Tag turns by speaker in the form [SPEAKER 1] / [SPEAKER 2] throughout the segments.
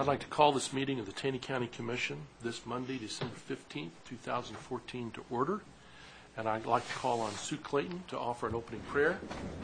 [SPEAKER 1] I'd like to call this meeting of the Taney County Commission this Monday, December 15th, 2014 to order. And I'd like to call on Sue Clayton to offer an opening prayer.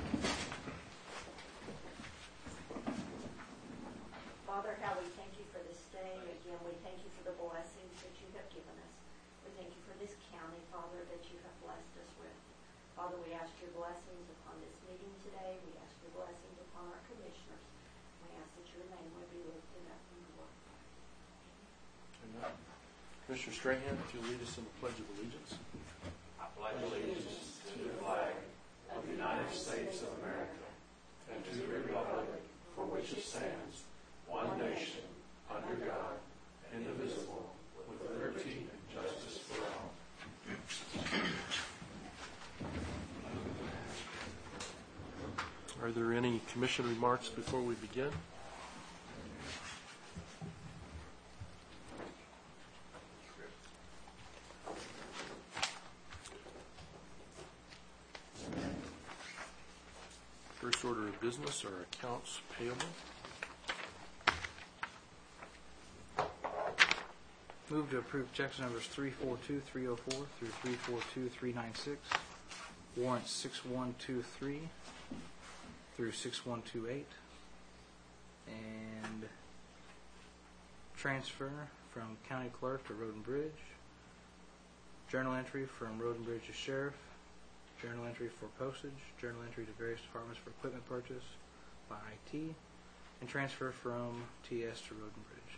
[SPEAKER 2] Father, how we thank you for this day. Again, we thank you for the blessings that you have given us. We thank you for this county, Father, that you have blessed us with. Father, we ask your blessings upon this meeting today. We ask your blessings upon our commissioners. We ask that your name would be lifted up and glorified.
[SPEAKER 1] Amen. Commissioner Strahan, if you'll lead us in the Pledge of Allegiance.
[SPEAKER 3] I pledge allegiance to the flag of the United States of America and to the republic for which it stands, one nation, under God, indivisible, with liberty and justice for all.
[SPEAKER 1] Are there any commission remarks before we begin? First order of business are accounts payable.
[SPEAKER 4] Move to approve checks numbers 342-304 through 342-396, warrants 6123 through 6128, and transfer from county clerk to road and bridge, journal entry from road and bridge to sheriff, journal entry for postage, journal entry to various departments for equipment purchase by IT, and transfer from TS to road and bridge.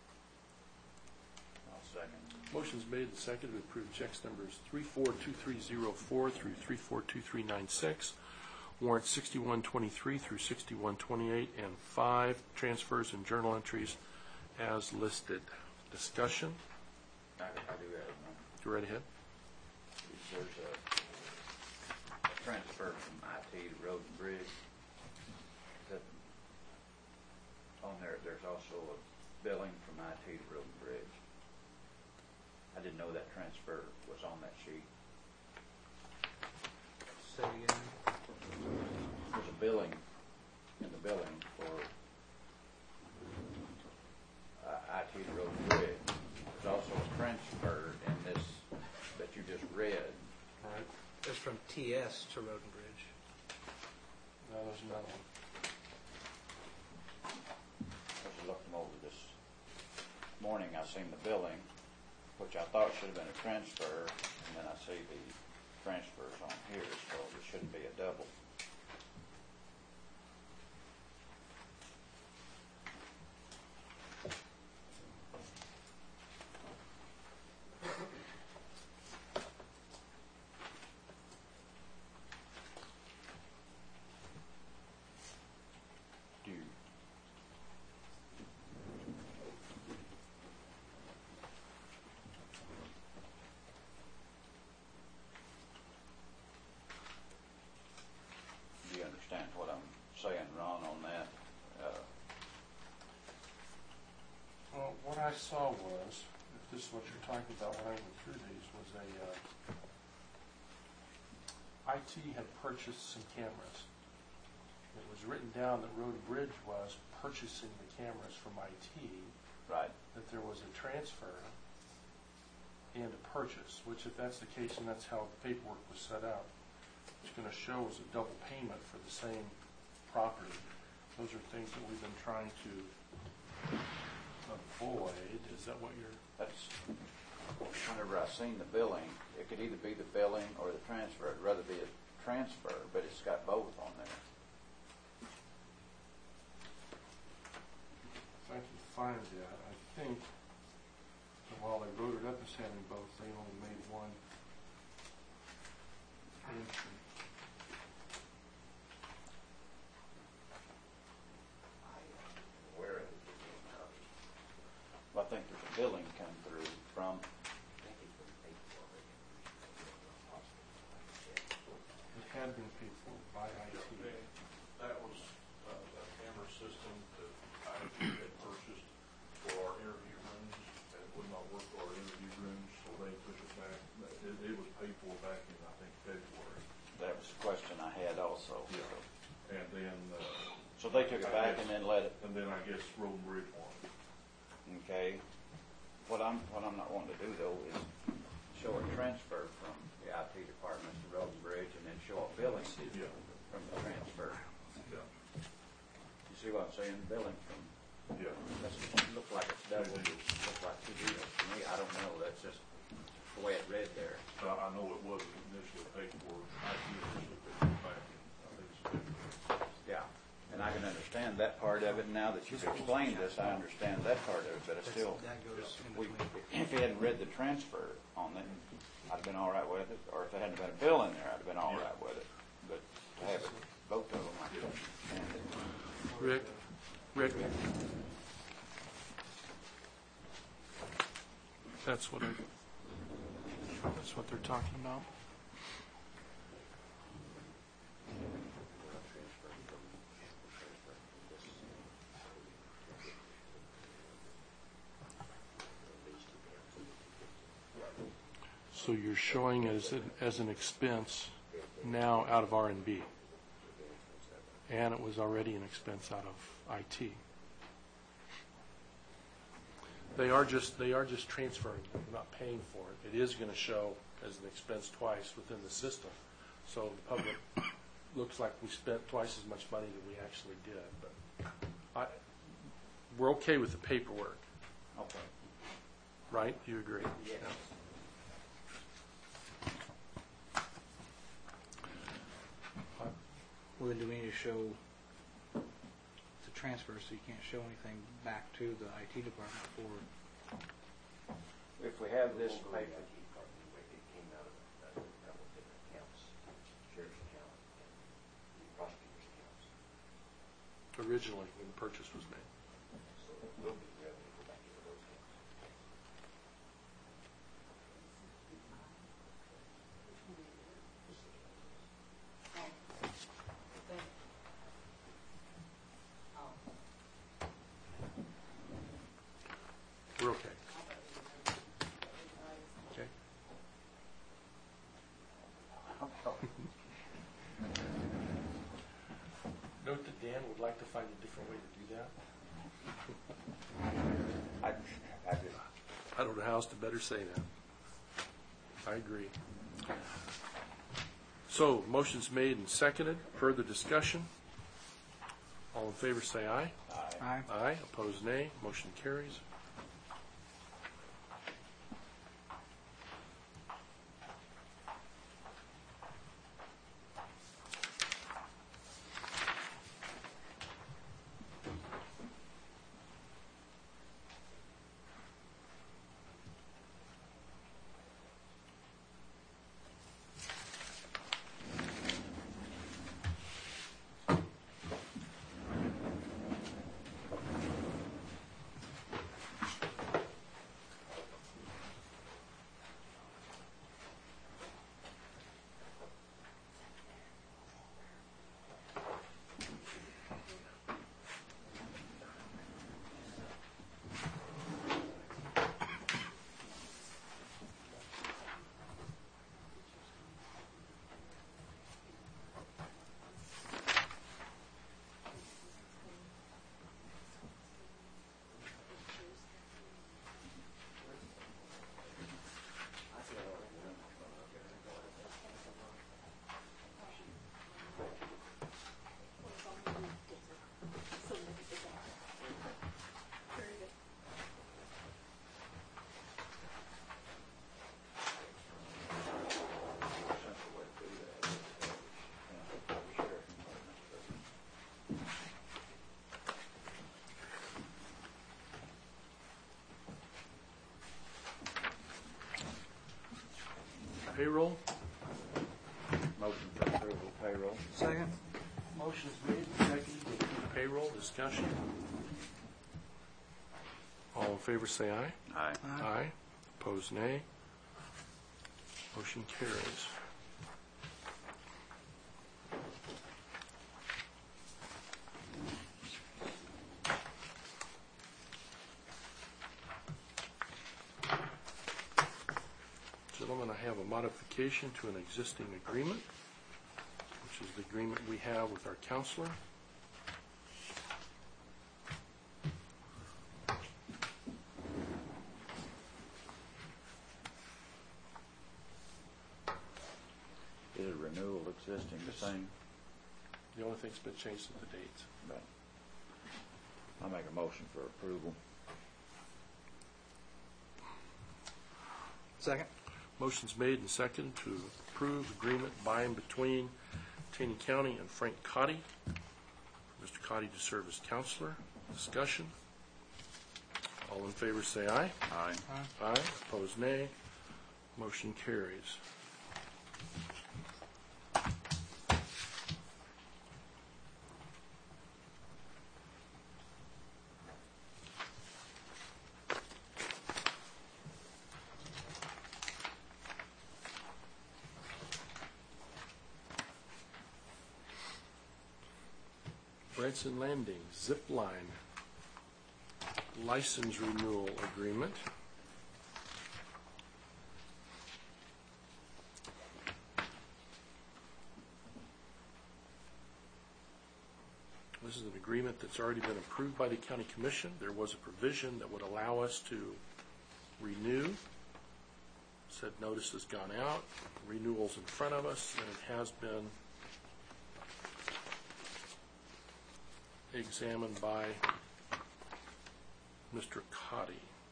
[SPEAKER 3] I'll second.
[SPEAKER 1] Motion's made and seconded to approve checks numbers 342304 through 342396, warrant 6123 through 6128, and 5 transfers and journal entries as listed. Discussion?
[SPEAKER 3] I do have one.
[SPEAKER 1] Go right ahead.
[SPEAKER 3] There's a transfer from IT to road and bridge. That on there, there's also a billing from IT to road and bridge. I didn't know that transfer was on that sheet.
[SPEAKER 4] Say it again.
[SPEAKER 3] There's a billing in the billing for IT to road and bridge. There's also a transfer in this that you just read.
[SPEAKER 1] All right.
[SPEAKER 4] It's from TS to road and bridge.
[SPEAKER 1] No, there's another one.
[SPEAKER 3] I was looking over this morning. I seen the billing, which I thought should have been a transfer, and then I see the transfers on here, so it shouldn't be a double. Do you understand what I'm saying, Ron, on that?
[SPEAKER 1] Well, what I saw was, if this is what you're talking about when I went through these, was IT had purchased some cameras. It was written down that Road and Bridge was purchasing the cameras from IT,
[SPEAKER 3] Right.
[SPEAKER 1] that there was a transfer and a purchase, which if that's the case and that's how the paperwork was set out, it's going to show as a double payment for the same property. Those are things that we've been trying to avoid. Is that what you're...
[SPEAKER 3] That's whenever I seen the billing, it could either be the billing or the transfer. I'd rather be a transfer, but it's got both on there.
[SPEAKER 1] If I can find that, I think that while they wrote it up as having both, they only made one entry.
[SPEAKER 3] Where is it? Well, I think there's a billing come through from.
[SPEAKER 1] It had been paid for by IT.
[SPEAKER 5] That was a camera system that IT had purchased for our interview rooms, and it would not work for our interview rooms, so they took it back. It was paid for back in, I think, February.
[SPEAKER 3] That was a question I had also.
[SPEAKER 5] Yeah. And then...
[SPEAKER 3] So they took it back and then let it.
[SPEAKER 5] And then I guess Road and Bridge wanted it.
[SPEAKER 6] Okay, what I'm not wanting to do though is show a transfer from the IT department to Road and Bridge and then show a billing
[SPEAKER 5] Yeah.
[SPEAKER 6] from the transfer.
[SPEAKER 5] Yeah.
[SPEAKER 6] You see what I'm saying? Billing from,
[SPEAKER 5] Yeah.
[SPEAKER 6] it looks like it's double, it looks like two zeros to me. I don't know, that's just the way it read there.
[SPEAKER 5] I know it was initially paid for, IT initially paid for back in, I think it's February.
[SPEAKER 6] Yeah, and I can understand that part of it. Now that you've explained this, I understand that part of it, but it's still,
[SPEAKER 4] That goes in
[SPEAKER 6] we,
[SPEAKER 4] between.
[SPEAKER 6] if he hadn't read the transfer on it, I'd have been all right with it, or if there hadn't been a bill in there, I'd have been all right with it. But to have it, both of them, I couldn't understand it.
[SPEAKER 1] Rick? That's what they're talking about. So you're showing it as an expense now out of R&B. And it was already an expense out of IT. They are just transferring, they're not paying for it. It is going to show as an expense twice within the system. So the public looks like we spent twice as much money than we actually did. But we're okay with the paperwork,
[SPEAKER 6] Okay.
[SPEAKER 1] right? Do you agree?
[SPEAKER 6] Yes.
[SPEAKER 4] Well, then do we need to show the transfer so you can't show anything back to the IT department for?
[SPEAKER 6] If we have this paper,
[SPEAKER 3] It came out of a couple of different accounts, sheriff's account and the prosecutor's accounts.
[SPEAKER 1] Originally, when the purchase was made.
[SPEAKER 3] So it will be revenue go back into those accounts.
[SPEAKER 1] We're okay. Okay. Note that Dan would like to find a different way to do that.
[SPEAKER 6] I just,
[SPEAKER 1] I don't know how else to better say that. I agree. So, motion's made and seconded. Further discussion? All in favor say aye.
[SPEAKER 4] Aye.
[SPEAKER 1] Aye. Opposed, nay. Motion carries. Payroll?
[SPEAKER 6] motion for approval of payroll.
[SPEAKER 4] Second.
[SPEAKER 1] Motion's made and seconded to approve payroll. Discussion? All in favor say aye.
[SPEAKER 6] Aye.
[SPEAKER 1] Aye. Opposed, nay. Motion carries. Gentlemen, I have a modification to an existing agreement, which is the agreement we have with our counselor.
[SPEAKER 6] existing, the same,
[SPEAKER 1] The only thing's been changed is the dates.
[SPEAKER 6] but I'll make a motion for approval.
[SPEAKER 4] Second.
[SPEAKER 1] Motion's made and seconded to approve agreement by and between Taney County and Frank Cotty. Mr. Cotty to serve as counselor. Discussion. All in favor say aye.
[SPEAKER 6] Aye.
[SPEAKER 1] Aye. Opposed, nay. Motion carries. Branson Landing Zip Line License Renewal Agreement. This is an agreement that's already been approved by the County Commission. There was a provision that would allow us to renew. Said notice has gone out, renewal's in front of us, and it has been examined by Mr. Cotty.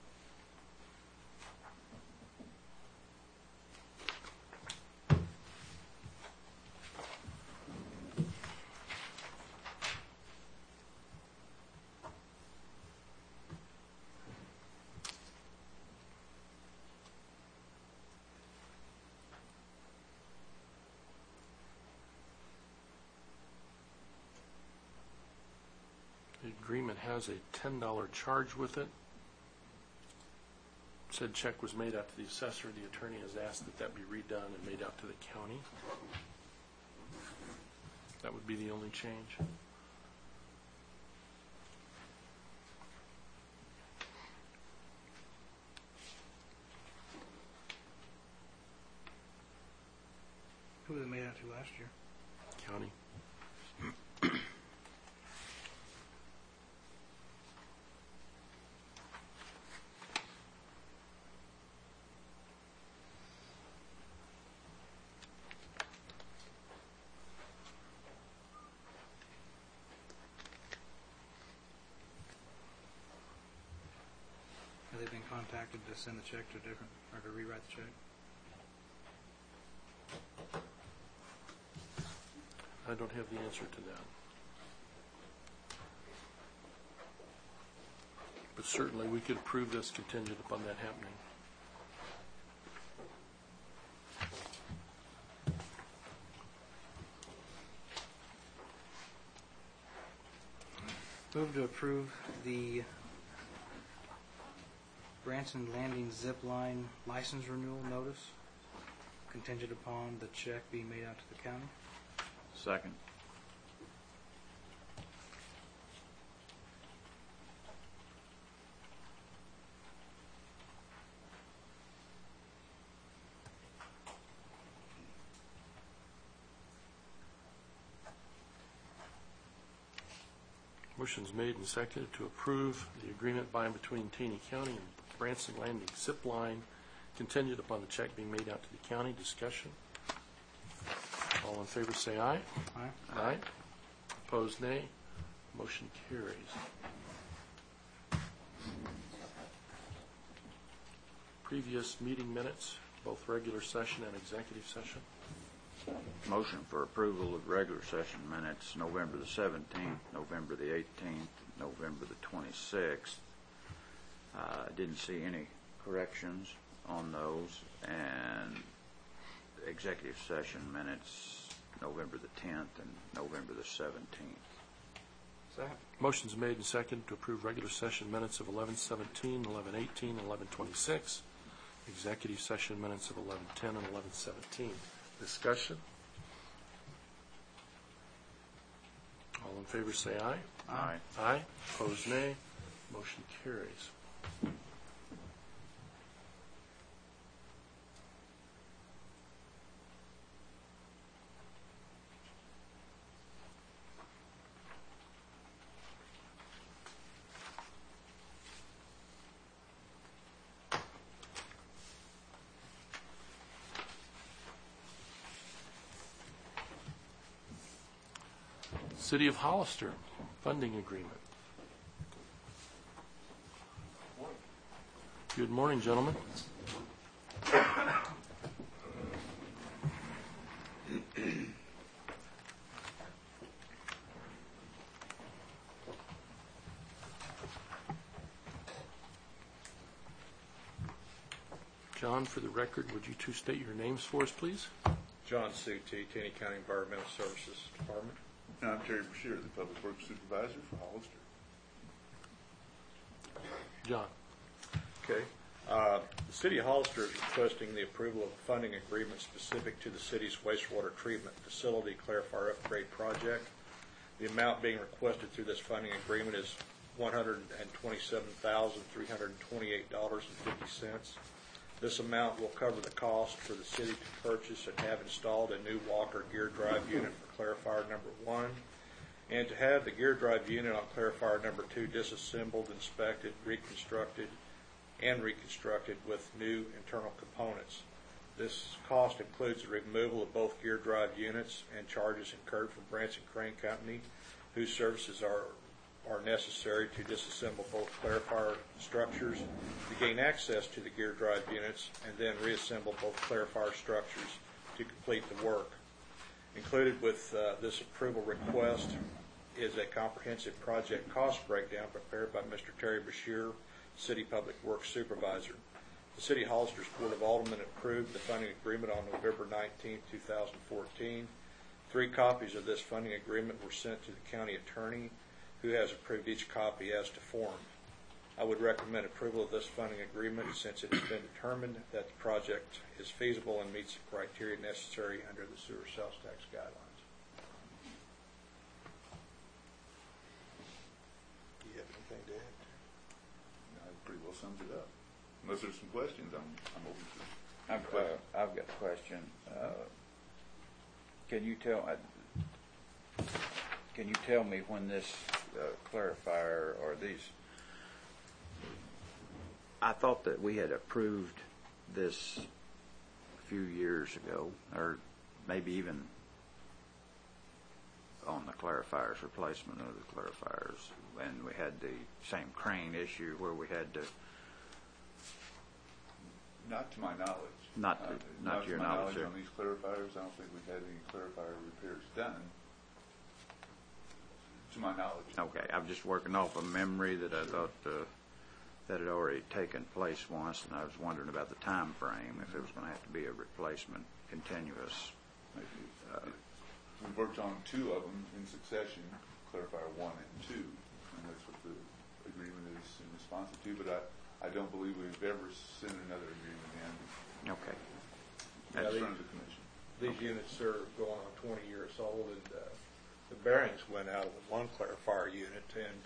[SPEAKER 1] The agreement has a $10 charge with it. Said check was made out to the assessor. The attorney has asked that that be redone and made out to the county. That would be the only change.
[SPEAKER 4] Who was it made out to last year?
[SPEAKER 1] County.
[SPEAKER 4] Have they been contacted to send the check to a different, or to rewrite the check?
[SPEAKER 1] I don't have the answer to that. But certainly we could approve this contingent upon that happening.
[SPEAKER 4] Move to approve the Branson Landing Zip Line license renewal notice contingent upon the check being made out to the county.
[SPEAKER 6] Second.
[SPEAKER 1] Motion's made and seconded to approve the agreement by and between Taney County and Branson Landing Zip Line contingent upon the check being made out to the county. Discussion. All in favor say aye.
[SPEAKER 4] Aye.
[SPEAKER 1] Aye. Opposed, nay. Motion carries. Previous meeting minutes, both regular session and executive session.
[SPEAKER 6] Motion for approval of regular session minutes, November the 17th, November the 18th, November the 26th. Didn't see any corrections on those, and executive session minutes, November the 10th and November the 17th.
[SPEAKER 4] Second.
[SPEAKER 1] Motion's made and seconded to approve regular session minutes of 11:17, 11:18, 11:26. Executive session minutes of 11:10 and 11:17. Discussion. All in favor say aye.
[SPEAKER 6] Aye.
[SPEAKER 1] Aye. Opposed, nay. Motion carries. City of Hollister, funding agreement. Good morning, gentlemen. John, for the record, would you two state your names for us, please?
[SPEAKER 7] John Suti, Taney County Environmental Services Department.
[SPEAKER 5] And I'm Terry Brashear, the Public Works Supervisor for Hollister.
[SPEAKER 1] John.
[SPEAKER 7] Okay. The City of Hollister is requesting the approval of a funding agreement specific to the city's wastewater treatment facility clarifier upgrade project. The amount being requested through this funding agreement is $127,328.50. This amount will cover the cost for the city to purchase and have installed a new Walker gear drive unit for clarifier number 1, and to have the gear drive unit on clarifier number 2 disassembled, inspected, reconstructed with new internal components. This cost includes the removal of both gear drive units and charges incurred from Branson Crane Company, whose services are necessary to disassemble both clarifier structures to gain access to the gear drive units and then reassemble both clarifier structures to complete the work. Included with this approval request is a comprehensive project cost breakdown prepared by Mr. Terry Brashear, City Public Works Supervisor. The City of Hollister's Board of Aldermen approved the funding agreement on November 19, 2014. 3 copies of this funding agreement were sent to the county attorney, who has approved each copy as to form. I would recommend approval of this funding agreement since it has been determined that the project is feasible and meets the criteria necessary under the sewer sales tax guidelines. Do you have anything to add?
[SPEAKER 5] That pretty well sums it up. Unless there's some questions, I'm open to.
[SPEAKER 6] I've got a question. Can you tell me when this clarifier or these? I thought that we had approved this a few years ago, or maybe even on the clarifiers, replacement of the clarifiers, and we had the same crane issue where we had to.
[SPEAKER 5] Not to my knowledge.
[SPEAKER 6] Not to your knowledge, sir.
[SPEAKER 5] On these clarifiers, I don't think we've had any clarifier repairs done. To my knowledge.
[SPEAKER 6] Okay, I'm just working off a memory that I thought that had already taken place once, and I was wondering about the time frame, if it was going to have to be a replacement continuous.
[SPEAKER 5] Maybe. We've worked on 2 of them in succession, clarifier 1 and 2, and that's what the agreement is in response to. But I don't believe we've ever sent another agreement in.
[SPEAKER 6] Okay.
[SPEAKER 7] Now,
[SPEAKER 5] In front of the commission.
[SPEAKER 7] These units are going on 20 years old, and the bearings went out of the one clarifier unit, and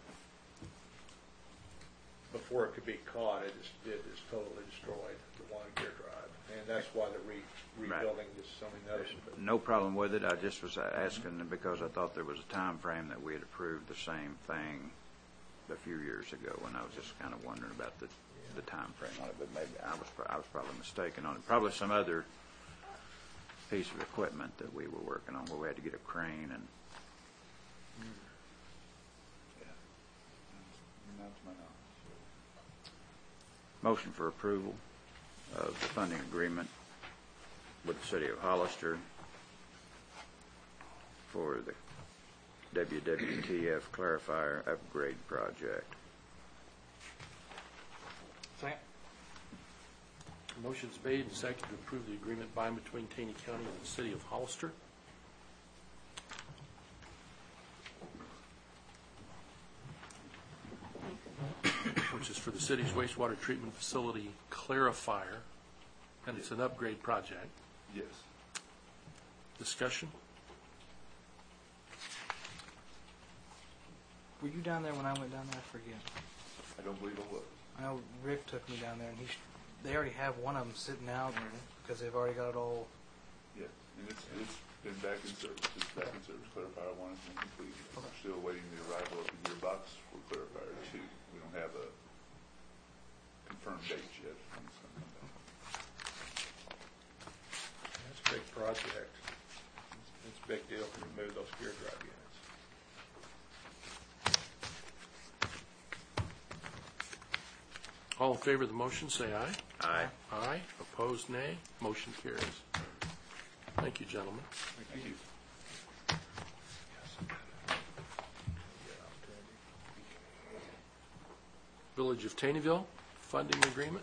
[SPEAKER 7] before it could be caught, it just totally destroyed the one gear drive, and that's why they're rebuilding this something else.
[SPEAKER 6] No problem with it. I just was asking because I thought there was a time frame that we had approved the same thing a few years ago, and I was just kind of wondering about the time frame on it. But maybe I was probably mistaken on it. Probably some other piece of equipment that we were working on where we had to get a crane and.
[SPEAKER 5] Not to my knowledge.
[SPEAKER 6] Motion for approval of the funding agreement with the City of Hollister for the WWTF clarifier upgrade project.
[SPEAKER 4] Second.
[SPEAKER 1] Motion's made and seconded to approve the agreement by and between Taney County and the City of Hollister. Which is for the city's wastewater treatment facility clarifier, and it's an upgrade project.
[SPEAKER 5] Yes.
[SPEAKER 1] Discussion?
[SPEAKER 4] Were you down there when I went down there? I forget.
[SPEAKER 5] I don't believe I was.
[SPEAKER 4] I know Rick took me down there, and they already have one of them sitting out because they've already got it all.
[SPEAKER 5] Yes, and it's been back in service. It's back in service. Clarifier 1 has been completed. We're still awaiting the arrival of the gearbox for clarifier 2. We don't have a confirmed date yet.
[SPEAKER 7] That's a big project. It's a big deal to remove those gear drive units.
[SPEAKER 1] All in favor of the motion, say aye.
[SPEAKER 6] Aye.
[SPEAKER 1] Aye. Opposed, nay. Motion carries. Thank you, gentlemen.
[SPEAKER 5] Thank you.
[SPEAKER 1] Village of Taneyville, funding agreement.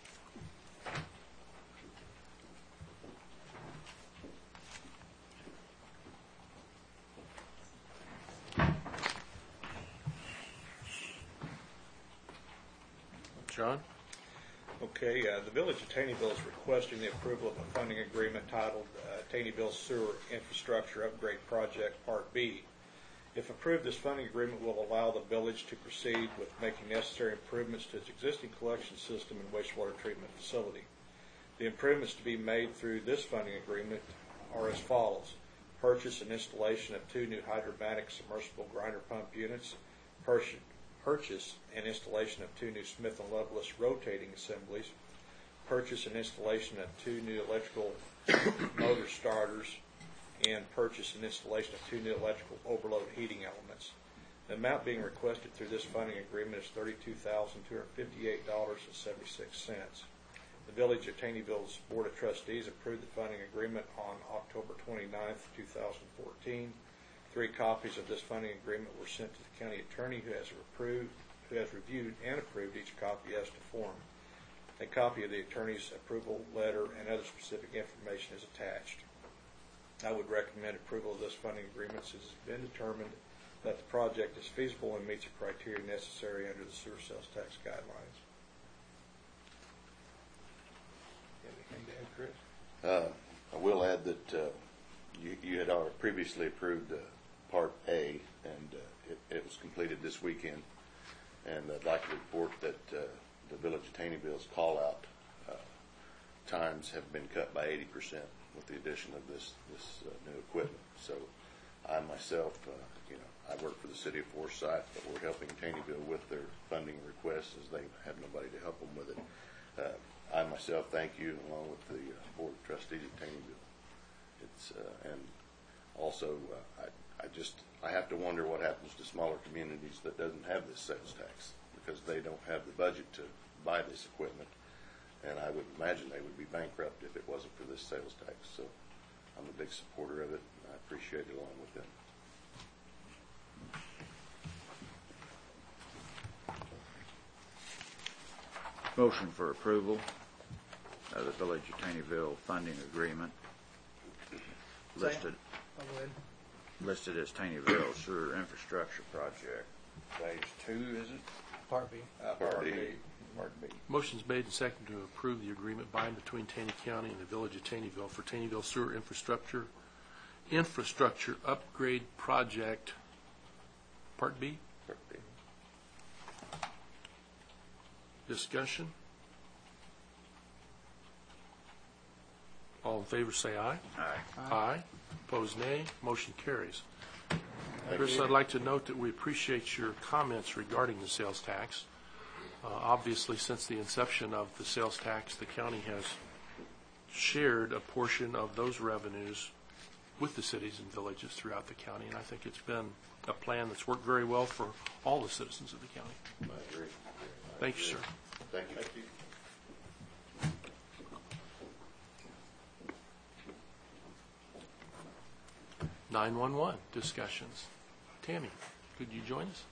[SPEAKER 1] John?
[SPEAKER 7] Okay, the Village of Taneyville is requesting the approval of a funding agreement titled Taneyville Sewer Infrastructure Upgrade Project Part B. If approved, this funding agreement will allow the village to proceed with making necessary improvements to its existing collection system and wastewater treatment facility. The improvements to be made through this funding agreement are as follows: purchase and installation of 2 new hydromatic submersible grinder pump units, purchase and installation of 2 new Smith & Loveless rotating assemblies, purchase and installation of 2 new electrical motor starters, and purchase and installation of 2 new electrical overload heating elements. The amount being requested through this funding agreement is $32,258.76. The Village of Taneyville's Board of Trustees approved the funding agreement on October 29, 2014. 3 copies of this funding agreement were sent to the county attorney, who has reviewed and approved each copy as to form. A copy of the attorney's approval letter and other specific information is attached. I would recommend approval of this funding agreement since it's been determined that the project is feasible and meets the criteria necessary under the sewer sales tax guidelines. Anything to add, Chris?
[SPEAKER 3] I will add that you had already previously approved Part A, and it was completed this weekend. And I'd like to report that the Village of Taneyville's call-out times have been cut by 80% with the addition of this new equipment. So I myself, I work for the City of Forsyth, but we're helping Taneyville with their funding requests as they have nobody to help them with it. I myself thank you, along with the Board of Trustees at Taneyville. And also, I have to wonder what happens to smaller communities that doesn't have this sales tax, because they don't have the budget to buy this equipment. And I would imagine they would be bankrupt if it wasn't for this sales tax. So I'm a big supporter of it, and I appreciate it along with them.
[SPEAKER 6] Motion for approval of the Village of Taneyville funding agreement listed
[SPEAKER 4] I'll go ahead.
[SPEAKER 6] listed as Taneyville Sewer Infrastructure Project. Phase 2, is it?
[SPEAKER 4] Part B.
[SPEAKER 3] Part B.
[SPEAKER 6] Part B.
[SPEAKER 1] Motion's made and seconded to approve the agreement by and between Taney County and the Village of Taneyville for Taneyville Sewer Infrastructure Upgrade Project, Part B.
[SPEAKER 3] Part B.
[SPEAKER 1] Discussion. All in favor say aye.
[SPEAKER 6] Aye.
[SPEAKER 1] Aye. Opposed, nay. Motion carries. Chris, I'd like to note that we appreciate your comments regarding the sales tax. Obviously, since the inception of the sales tax, the county has shared a portion of those revenues with the cities and villages throughout the county, and I think it's been a plan that's worked very well for all the citizens of the county.
[SPEAKER 3] I agree.
[SPEAKER 1] Thank you, sir.
[SPEAKER 3] Thank you.
[SPEAKER 5] Thank you.
[SPEAKER 1] 911 discussions. Tammy, could you join us?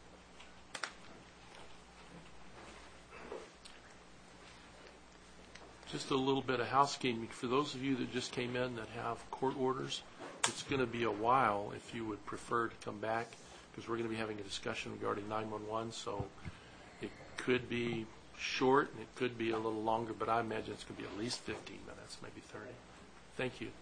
[SPEAKER 1] Just a little bit of housekeeping. For those of you that just came in that have court orders, it's going to be a while if you would prefer to come back, because we're going to be having a discussion regarding 911, so it could be short and it could be a little longer, but I imagine it's going to be at least 15 minutes, maybe 30. Thank you.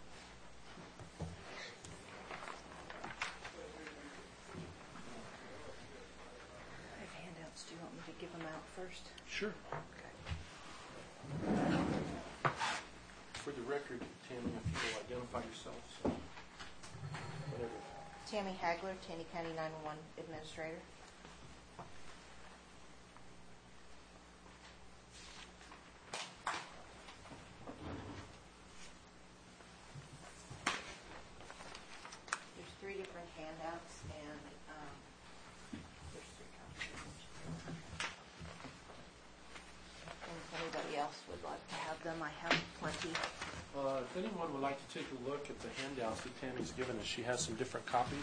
[SPEAKER 8] I have handouts. Do you want me to give them out first?
[SPEAKER 1] Sure. For the record, Tammy, if you will identify yourself. So whatever.
[SPEAKER 8] Tammy Hagler, Taney County 911 Administrator. There's 3 different handouts, and there's 3 copies. else would like to have them, I have plenty.
[SPEAKER 1] If anyone would like to take a look at the handouts that Tammy's given us, she has some different copies.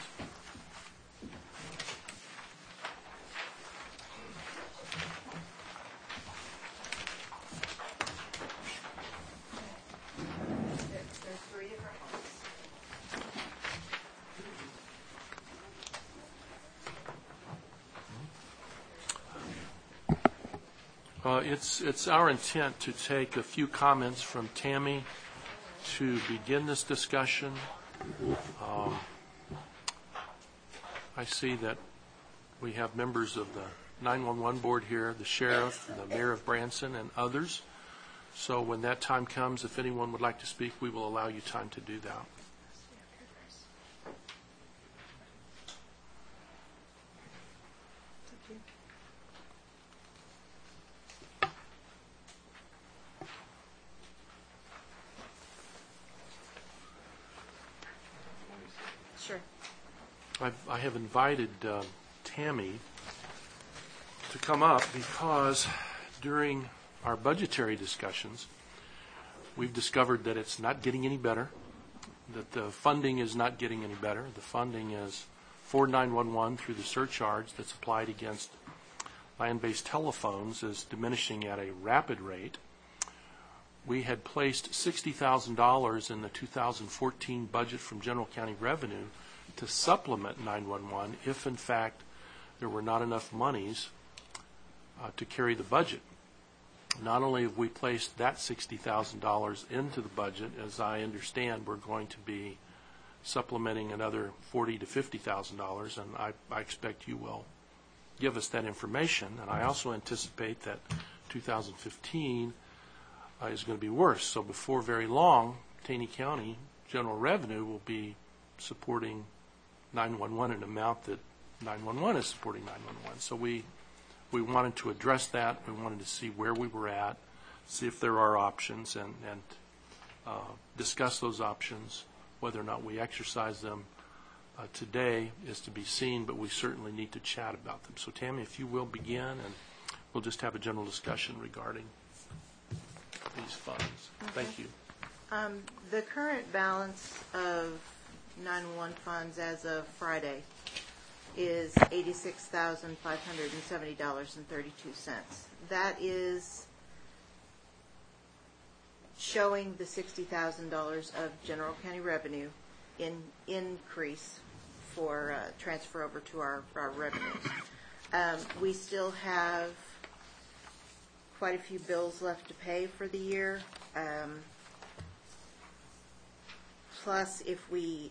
[SPEAKER 8] There's 3 different ones.
[SPEAKER 1] It's our intent to take a few comments from Tammy to begin this discussion. I see that we have members of the 911 board here, the sheriff, the mayor of Branson, and others. So when that time comes, if anyone would like to speak, we will allow you time to do that.
[SPEAKER 8] Sure.
[SPEAKER 1] I have invited Tammy to come up because during our budgetary discussions, we've discovered that it's not getting any better, that the funding is not getting any better. The funding is for 911 through the surcharge that's applied against land-based telephones is diminishing at a rapid rate. We had placed $60,000 in the 2014 budget from General County Revenue to supplement 911 if, in fact, there were not enough monies to carry the budget. Not only have we placed that $60,000 into the budget, as I understand, we're going to be supplementing another $40,000 to $50,000, and I expect you will give us that information. And I also anticipate that 2015 is going to be worse. So before very long, Taney County General Revenue will be supporting 911 in an amount that 911 is supporting 911. So we wanted to address that. We wanted to see where we were at, see if there are options, and discuss those options. Whether or not we exercise them today is to be seen, but we certainly need to chat about them. So Tammy, if you will begin, and we'll just have a general discussion regarding these funds. Thank you.
[SPEAKER 8] The current balance of 911 funds as of Friday is $86,570.32. That is showing the $60,000 of General County Revenue increase for transfer over to our revenues. We still have quite a few bills left to pay for the year. Plus, if we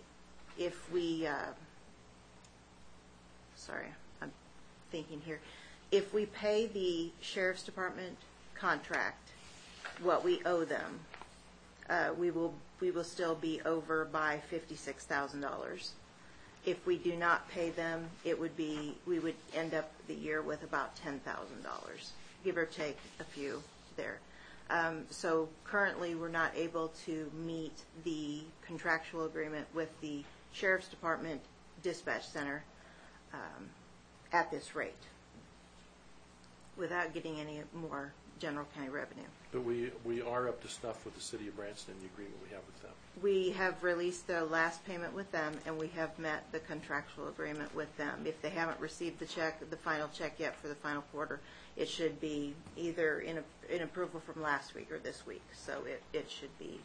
[SPEAKER 8] sorry, I'm thinking here. If we pay the Sheriff's Department contract, what we owe them, we will still be over by $56,000. If we do not pay them, we would end up the year with about $10,000, give or take a few there. So currently, we're not able to meet the contractual agreement with the Sheriff's Department Dispatch Center at this rate without getting any more General County revenue.
[SPEAKER 1] But we are up to snuff with the City of Branson and the agreement we have with them.
[SPEAKER 8] We have released the last payment with them, and we have met the contractual agreement with them. If they haven't received the final check yet for the final quarter, it should be either in approval from last week or this week. So it should be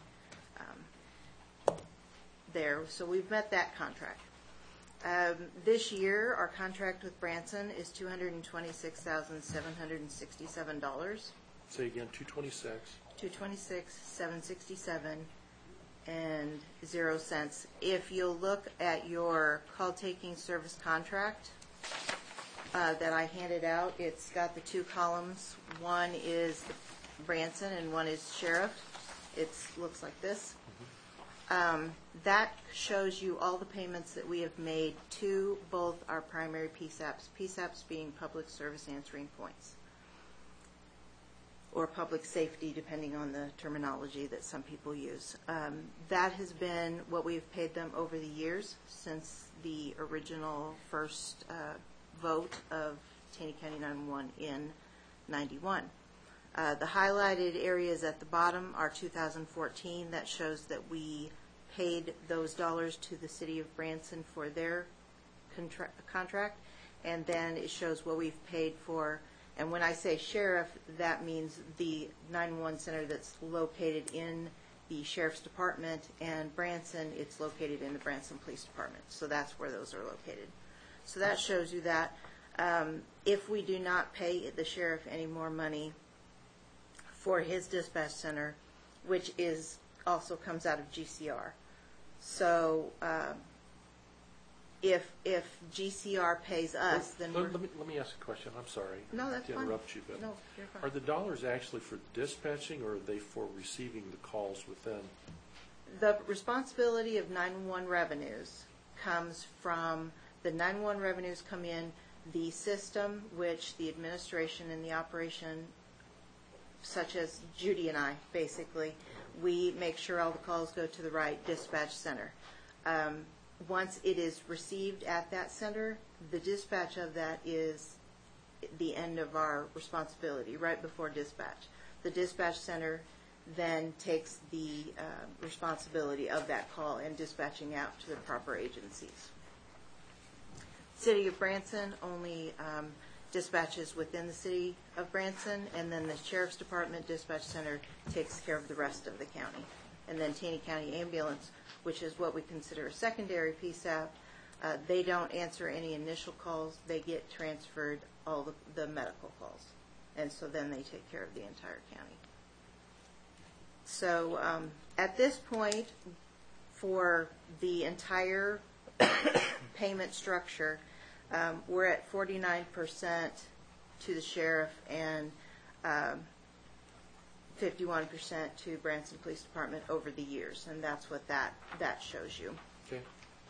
[SPEAKER 8] there. So we've met that contract. This year, our contract with Branson is $226,767.
[SPEAKER 1] Say again, 226.
[SPEAKER 8] $226,767.0. If you'll look at your call taking service contract that I handed out, it's got the 2 columns. One is Branson and one is Sheriff. It looks like this. That shows you all the payments that we have made to both our primary PSAPs being public service answering points, or public safety, depending on the terminology that some people use. That has been what we've paid them over the years since the original first vote of Taney County 911 in 91. The highlighted areas at the bottom are 2014. That shows that we paid those dollars to the city of Branson for their contract. And then it shows what we've paid for. And when I say sheriff, that means the 911 center that's located in the sheriff's department, and Branson, it's located in the Branson Police Department. So that's where those are located. So that shows you that. If we do not pay the sheriff any more money for his dispatch center, which is also comes out of GCR. So if GCR pays us, then we're...
[SPEAKER 1] Let me ask a question. I'm sorry
[SPEAKER 8] No, that's
[SPEAKER 1] to
[SPEAKER 8] fine.
[SPEAKER 1] interrupt you, but
[SPEAKER 8] No, you're fine.
[SPEAKER 1] are the dollars actually for dispatching, or are they for receiving the calls within?
[SPEAKER 8] The responsibility of 911 revenues comes from, the 911 revenues come in the system, which the administration and the operation, such as Judy and I, basically, we make sure all the calls go to the right dispatch center. Once it is received at that center, the dispatch of that is the end of our responsibility, right before dispatch. The dispatch center then takes the responsibility of that call and dispatching out to the proper agencies. City of Branson only dispatches within the city of Branson, and then the Sheriff's Department Dispatch Center takes care of the rest of the county. And then Taney County Ambulance, which is what we consider a secondary PSAP, they don't answer any initial calls. They get transferred all the medical calls. And so then they take care of the entire county. So at this point, for the entire payment structure, we're at 49% to the sheriff and 51% to Branson Police Department over the years, and that's what that shows you.
[SPEAKER 1] Okay.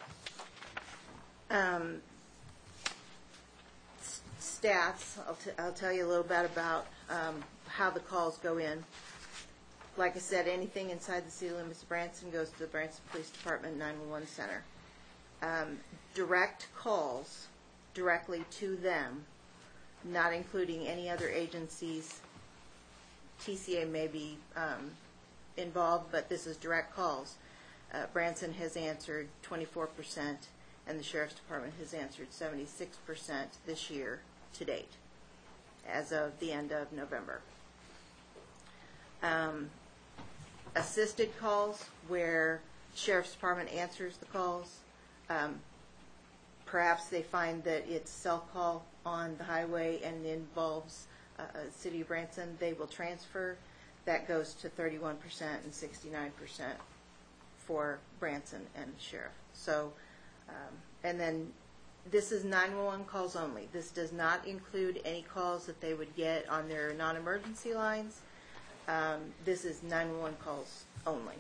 [SPEAKER 8] Stats, I'll tell you a little bit about how the calls go in. Like I said, anything inside the city limits of Branson goes to the Branson Police Department 911 Center. Direct calls directly to them, not including any other agencies. TCA may be involved, but this is direct calls. Branson has answered 24%, and the Sheriff's Department has answered 76% this year to date, as of the end of November. Assisted calls, where Sheriff's Department answers the calls. Perhaps they find that it's cell call on the highway and involves City of Branson, they will transfer. That goes to 31% and 69% for Branson and Sheriff. So, and then this is 911 calls only. This does not include any calls that they would get on their non-emergency lines. This is 911 calls only.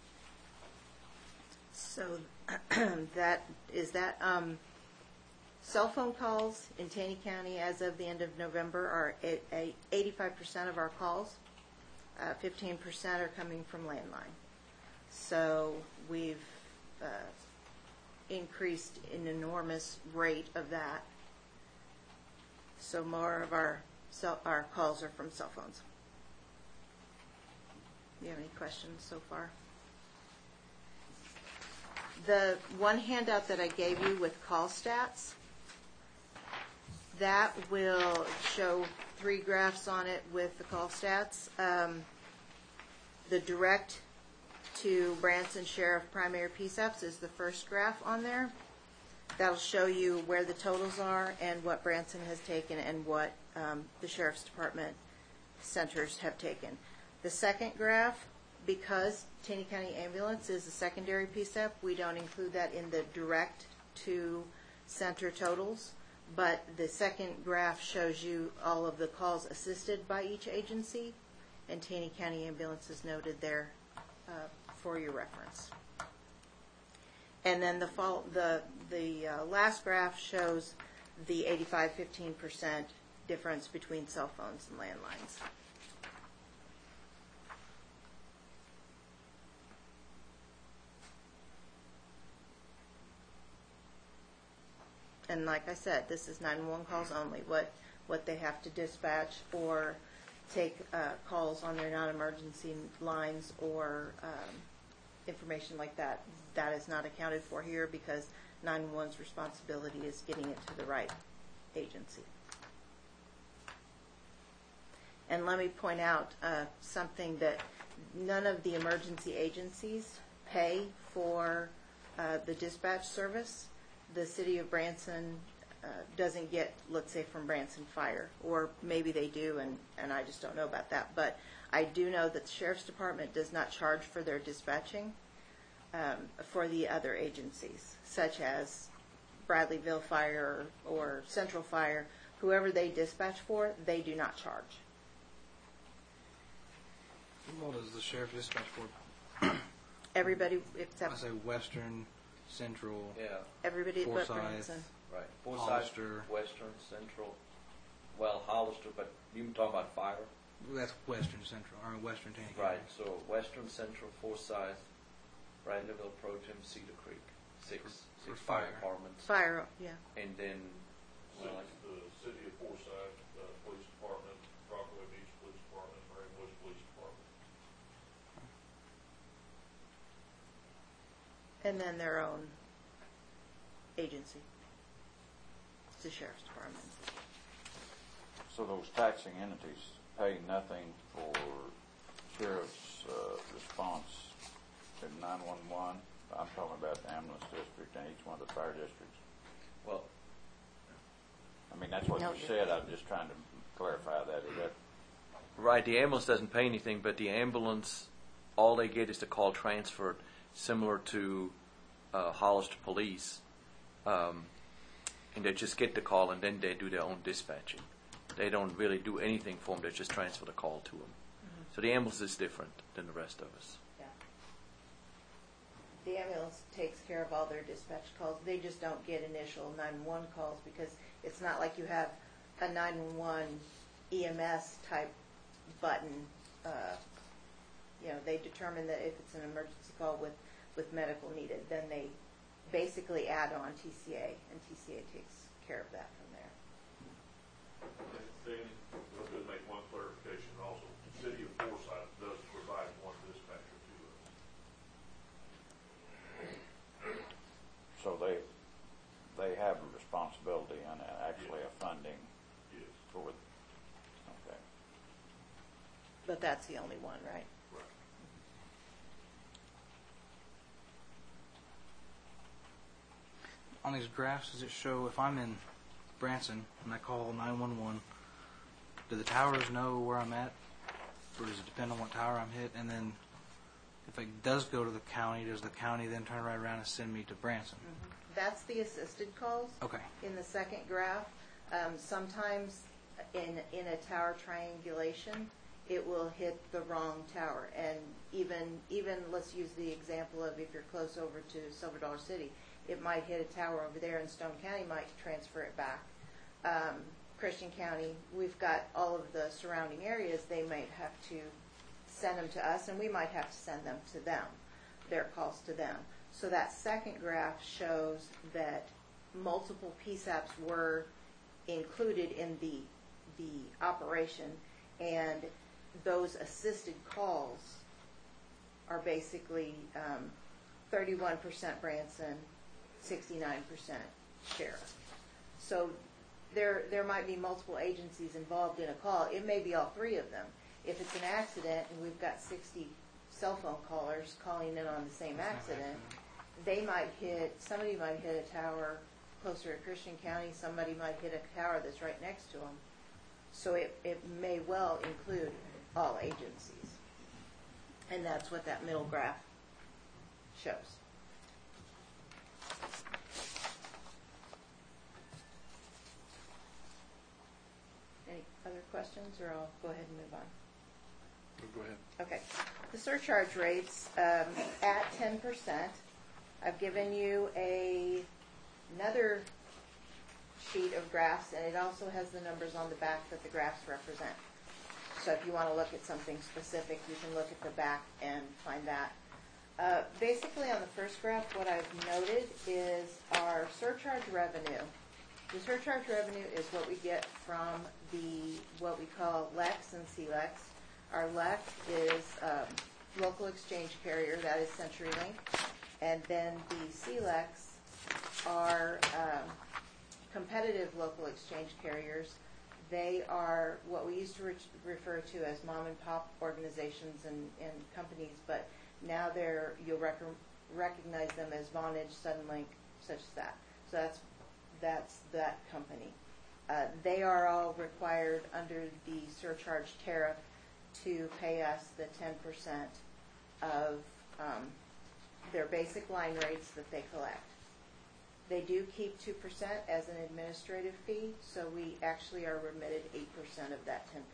[SPEAKER 8] So that is that. Cell phone calls in Taney County as of the end of November are at 85% of our calls. 15% are coming from landline. So we've increased an enormous rate of that. So more of our calls are from cell phones. Do you have any questions so far? The one handout that I gave you with call stats, that will show 3 graphs on it with the call stats. The direct to Branson Sheriff primary PSAPs is the first graph on there. That'll show you where the totals are and what Branson has taken and what the Sheriff's Department centers have taken. The second graph, because Taney County Ambulance is a secondary PSAP, we don't include that in the direct to center totals. But the second graph shows you all of the calls assisted by each agency, and Taney County Ambulance is noted there for your reference. And then the last graph shows the 85-15% difference between cell phones and landlines. And like I said, this is 911 calls only. What they have to dispatch or take calls on their non-emergency lines or information like that. That is not accounted for here because 911's responsibility is getting it to the right agency. And let me point out something that none of the emergency agencies pay for the dispatch service. The city of Branson doesn't get, let's say, from Branson Fire, or maybe they do, and I just don't know about that. But I do know that the Sheriff's Department does not charge for their dispatching for the other agencies, such as Bradleyville Fire or Central Fire. Whoever they dispatch for, they do not charge.
[SPEAKER 4] What does the sheriff dispatch for?
[SPEAKER 8] Everybody
[SPEAKER 4] I
[SPEAKER 8] except
[SPEAKER 4] say Western, Central,
[SPEAKER 3] Yeah,
[SPEAKER 8] everybody but
[SPEAKER 4] Forsyth.
[SPEAKER 8] Branson.
[SPEAKER 3] right. Forsyth,
[SPEAKER 4] Hollister.
[SPEAKER 3] Western, Central, well, Hollister, but you talking about fire?
[SPEAKER 4] That's Western Central, or Western Taney County.
[SPEAKER 3] Right, so Western, Central, Forsyth, Bradleyville, Protem, Cedar Creek, six
[SPEAKER 4] For
[SPEAKER 3] fire
[SPEAKER 4] fire.
[SPEAKER 3] departments.
[SPEAKER 8] Fire, yeah.
[SPEAKER 3] And then, well,
[SPEAKER 5] The city of Forsyth, Police Department, Rockaway Beach Police Department, Marion Woods Police Department.
[SPEAKER 8] And then their own agency. It's the Sheriff's Department.
[SPEAKER 6] So those taxing entities pay nothing for sheriff's response in 911. I'm talking about the ambulance district and each one of the fire districts.
[SPEAKER 3] well,
[SPEAKER 6] I mean, that's what
[SPEAKER 8] No,
[SPEAKER 6] you said. I'm just trying to clarify that. Is that
[SPEAKER 3] right, the ambulance doesn't pay anything, but the ambulance, all they get is the call transferred, similar to Hollister Police. And they just get the call and then they do their own dispatching. They don't really do anything for them, they just transfer the call to them.
[SPEAKER 8] Mm-hmm.
[SPEAKER 3] So the ambulance is different than the rest of us.
[SPEAKER 8] Yeah. The ambulance takes care of all their dispatch calls. They just don't get initial 911 calls because it's not like you have a 911 EMS type button. They determine that if it's an emergency call with medical needed, then they basically add on TCA, and TCA takes care of that from there.
[SPEAKER 5] Then, let's just make one clarification also. The city of Forsyth does provide one dispatcher to us.
[SPEAKER 6] so? They have a responsibility and actually a funding
[SPEAKER 5] Yes.
[SPEAKER 6] for it. Okay.
[SPEAKER 8] But that's the only one, right?
[SPEAKER 5] Right.
[SPEAKER 4] On these graphs, does it show if I'm in Branson and I call 911, do the towers know where I'm at? Or does it depend on what tower I'm hit? And then if it does go to the county, does the county then turn right around and send me to Branson?
[SPEAKER 8] That's the assisted calls.
[SPEAKER 4] Okay.
[SPEAKER 8] In the second graph, sometimes in a tower triangulation, it will hit the wrong tower. And even let's use the example of if you're close over to Silver Dollar City, it might hit a tower over there, and Stone County might transfer it back. Christian County, we've got all of the surrounding areas. They might have to send them to us, and we might have to send them to them, their calls to them. So that second graph shows that multiple PSAPs were included in the operation, and those assisted calls are basically 31% Branson, 69% sheriff. So there might be multiple agencies involved in a call. It may be all three of them. If it's an accident and we've got 60 cell phone callers calling in on the same accident, somebody might hit a tower closer to Christian County, somebody might hit a tower that's right next to them. So it may well include all agencies. And that's what that middle graph shows. Any other questions, or I'll go ahead and move on?
[SPEAKER 1] Go ahead.
[SPEAKER 8] Okay. The surcharge rates at 10%. I've given you another sheet of graphs, and it also has the numbers on the back that the graphs represent. So if you want to look at something specific, you can look at the back and find that. Basically, on the first graph, what I've noted is our surcharge revenue The surcharge revenue is what we get from what we call LEX and CLEX. Our LEX is local exchange carrier, that is CenturyLink, and then the CLEX are competitive local exchange carriers. They are what we used to refer to as mom and pop organizations and companies, but now you'll recognize them as Vonage, Suddenlink, such as that. So that's that company. They are all required under the surcharge tariff to pay us the 10% of their basic line rates that they collect. They do keep 2% as an administrative fee, so we actually are remitted 8% of that 10%.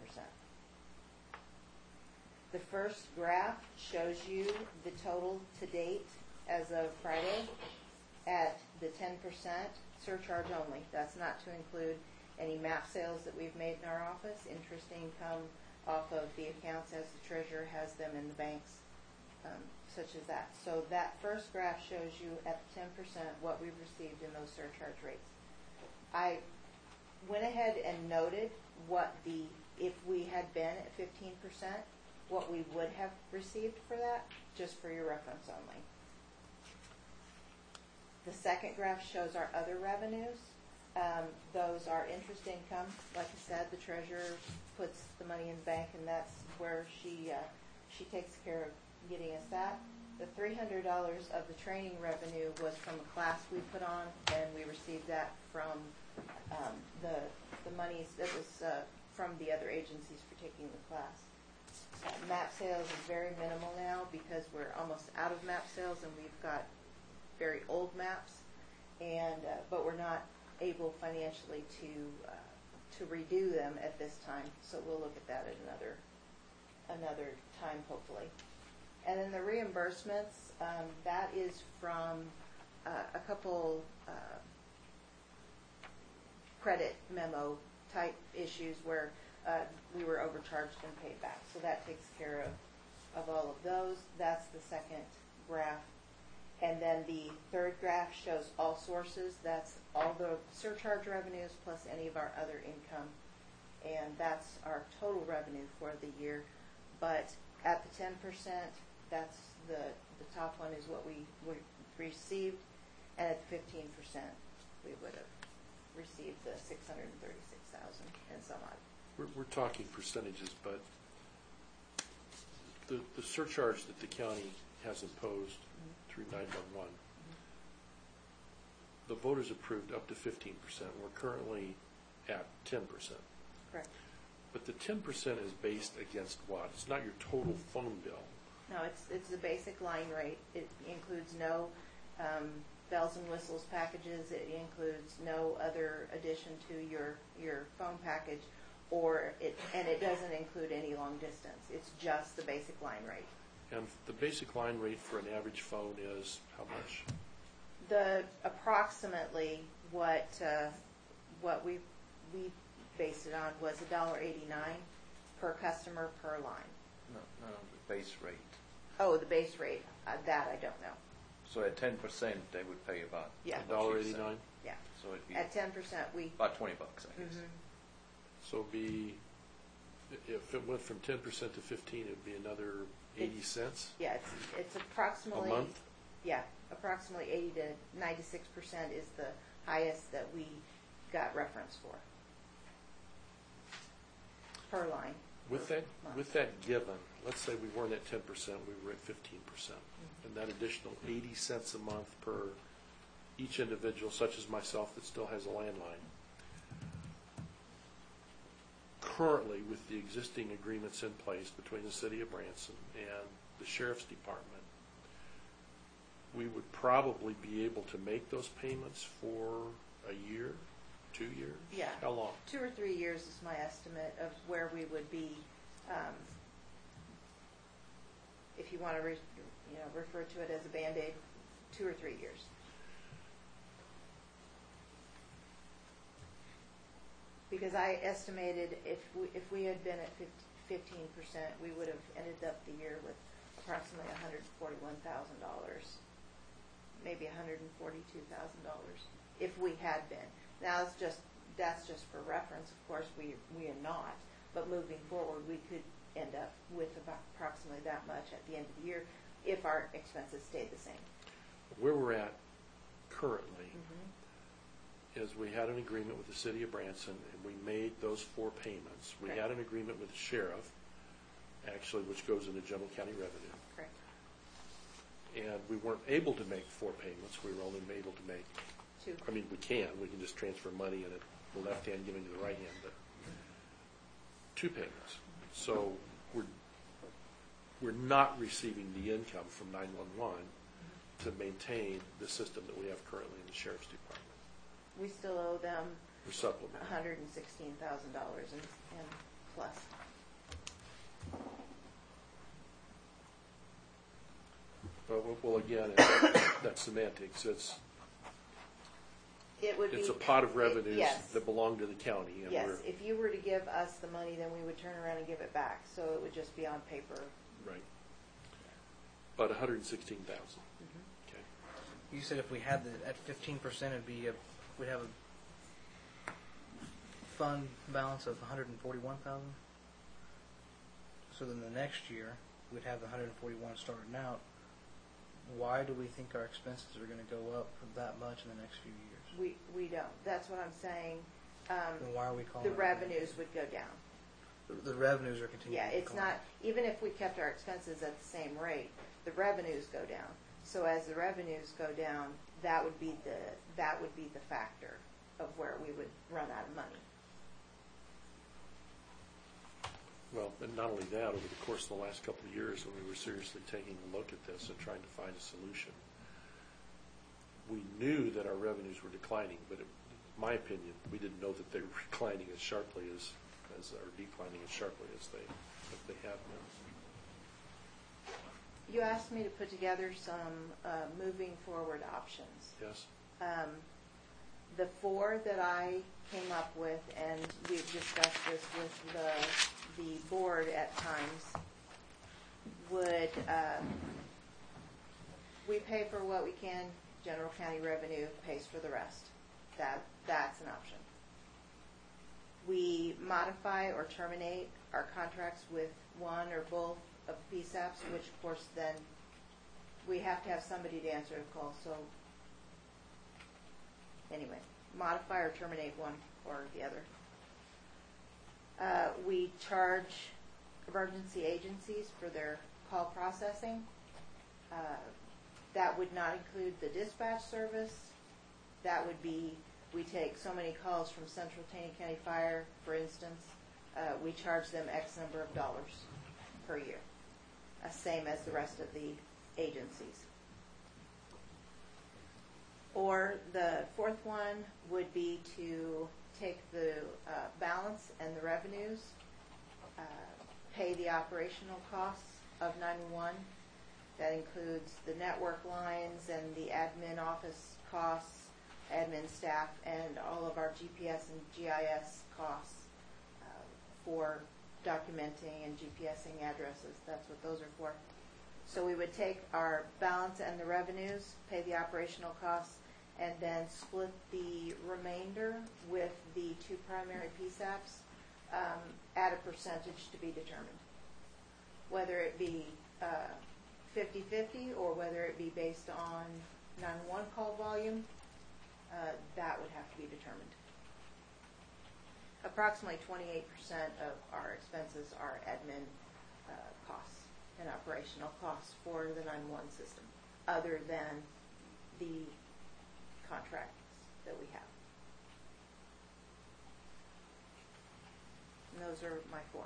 [SPEAKER 8] The first graph shows you the total to date as of Friday at the 10% surcharge only. That's not to include any MAP sales that we've made in our office, interest income off of the accounts as the treasurer has them in the banks, such as that. So that first graph shows you at 10% what we've received in those surcharge rates. I went ahead and noted if we had been at 15%, what we would have received for that, just for your reference only. The second graph shows our other revenues. Those are interest income. Like I said, the treasurer puts the money in the bank, and that's where she takes care of getting us that. The $300 of the training revenue was from a class we put on, and we received that from the monies that was from the other agencies for taking the class. MAP sales is very minimal now because we're almost out of MAP sales, and we've got very old maps, but we're not able financially to redo them at this time. So we'll look at that at another time, hopefully. And then the reimbursements, that is from a couple credit memo type issues where we were overcharged and paid back. So that takes care of all of those. That's the second graph. And then the third graph shows all sources. That's all the surcharge revenues plus any of our other income. And that's our total revenue for the year. But at the 10%, that's the top one is what we received. And at the 15%, we would have received the $636,000 and some odd.
[SPEAKER 1] We're talking percentages, but the surcharge that the county has imposed through 911, the voters approved up to 15%. We're currently at 10%.
[SPEAKER 8] Correct.
[SPEAKER 1] But the 10% is based against what? It's not your total phone bill.
[SPEAKER 8] No, it's the basic line rate. It includes no bells and whistles packages. It includes no other addition to your phone package, and it doesn't include any long distance. It's just the basic line rate.
[SPEAKER 1] And the basic line rate for an average phone is how much?
[SPEAKER 8] The approximately what we based it on was $1.89 per customer per line.
[SPEAKER 3] No, the base rate.
[SPEAKER 8] Oh, the base rate. That I don't know.
[SPEAKER 3] So at 10%, they would pay about
[SPEAKER 1] $1.89.
[SPEAKER 8] Yeah.
[SPEAKER 3] So it'd be
[SPEAKER 8] At 10%, we.
[SPEAKER 3] about $20, I guess.
[SPEAKER 1] So if it went from 10% to 15, it would be another 80 cents.
[SPEAKER 8] Yeah, it's approximately
[SPEAKER 1] a month.
[SPEAKER 8] Yeah, approximately 80 to 96% is the highest that we got reference for per line.
[SPEAKER 1] With that given, let's say we weren't at 10%, we were at 15%, and that additional 80 cents a month per each individual, such as myself, that still has a landline. Currently, with the existing agreements in place between the City of Branson and the Sheriff's Department, we would probably be able to make those payments for a year, 2 years?
[SPEAKER 8] Yeah.
[SPEAKER 1] How long?
[SPEAKER 8] 2 or 3 years is my estimate of where we would be. If you want to refer to it as a Band-Aid, 2 or 3 years. Because I estimated if we had been at 15%, we would have ended up the year with approximately $141,000, maybe $142,000 if we had been. Now, that's just for reference, of course, we are not, but moving forward, we could end up with about approximately that much at the end of the year if our expenses stayed the same.
[SPEAKER 1] Where we're at currently
[SPEAKER 8] Mm-hmm.
[SPEAKER 1] is we had an agreement with the city of Branson, and we made those 4 payments. We
[SPEAKER 8] Correct.
[SPEAKER 1] had an agreement with the sheriff, actually, which goes into general county revenue.
[SPEAKER 8] Correct.
[SPEAKER 1] And we weren't able to make 4 payments. We were only able to make,
[SPEAKER 8] 2.
[SPEAKER 1] I mean, we can just transfer money and the left hand giving to the right hand, but 2 payments. So we're not receiving the income from 911 to maintain the system that we have currently in the sheriff's department.
[SPEAKER 8] We still owe them
[SPEAKER 1] We're supplementing.
[SPEAKER 8] $116,000 and plus.
[SPEAKER 1] But, well, again, that's semantics.
[SPEAKER 8] It would be.
[SPEAKER 1] It's a pot of revenues
[SPEAKER 8] Yes.
[SPEAKER 1] that belong to the county, and
[SPEAKER 8] Yes,
[SPEAKER 1] we're,
[SPEAKER 8] if you were to give us the money, then we would turn around and give it back, so it would just be on paper.
[SPEAKER 1] right. But 116,000. Okay.
[SPEAKER 4] You said if we had at 15%, we'd have a fund balance of 141,000. So then the next year we'd have the 141 starting out. Why do we think our expenses are going to go up that much in the next few years?
[SPEAKER 8] We don't. That's what I'm saying.
[SPEAKER 4] Then why are we calling
[SPEAKER 8] The
[SPEAKER 4] it?
[SPEAKER 8] revenues would go down.
[SPEAKER 4] The revenues are continuing.
[SPEAKER 8] Yeah,
[SPEAKER 4] to
[SPEAKER 8] it's
[SPEAKER 4] decline.
[SPEAKER 8] not, even if we kept our expenses at the same rate, the revenues go down. So as the revenues go down, that would be the factor of where we would run out of money.
[SPEAKER 1] Well, and not only that, over the course of the last couple of years, when we were seriously taking a look at this and trying to find a solution, we knew that our revenues were declining, but in my opinion, we didn't know that they were declining as sharply or declining as sharply as they have been.
[SPEAKER 8] You asked me to put together some moving forward options.
[SPEAKER 1] Yes?
[SPEAKER 8] The 4 that I came up with, and we've discussed this with the board at times, would, we pay for what we can, general county revenue pays for the rest. That's an option. We modify or terminate our contracts with one or both of PSAPs, which of course then we have to have somebody to answer the call. So anyway, modify or terminate one or the other. We charge emergency agencies for their call processing. That would not include the dispatch service. That would be, we take so many calls from Central Taney County Fire, for instance. We charge them X number of dollars per year, same as the rest of the agencies. Or the 4th one would be to take the balance and the revenues, pay the operational costs of 911. That includes the network lines and the admin office costs, admin staff, and all of our GPS and GIS costs for documenting and GPSing addresses. That's what those are for. So we would take our balance and the revenues, pay the operational costs, and then split the remainder with the 2 primary PSAPs at a percentage to be determined. Whether it be 50-50 or whether it be based on 911 call volume, that would have to be determined. Approximately 28% of our expenses are admin costs and operational costs for the 911 system, other than the contracts that we have. And those are my 4.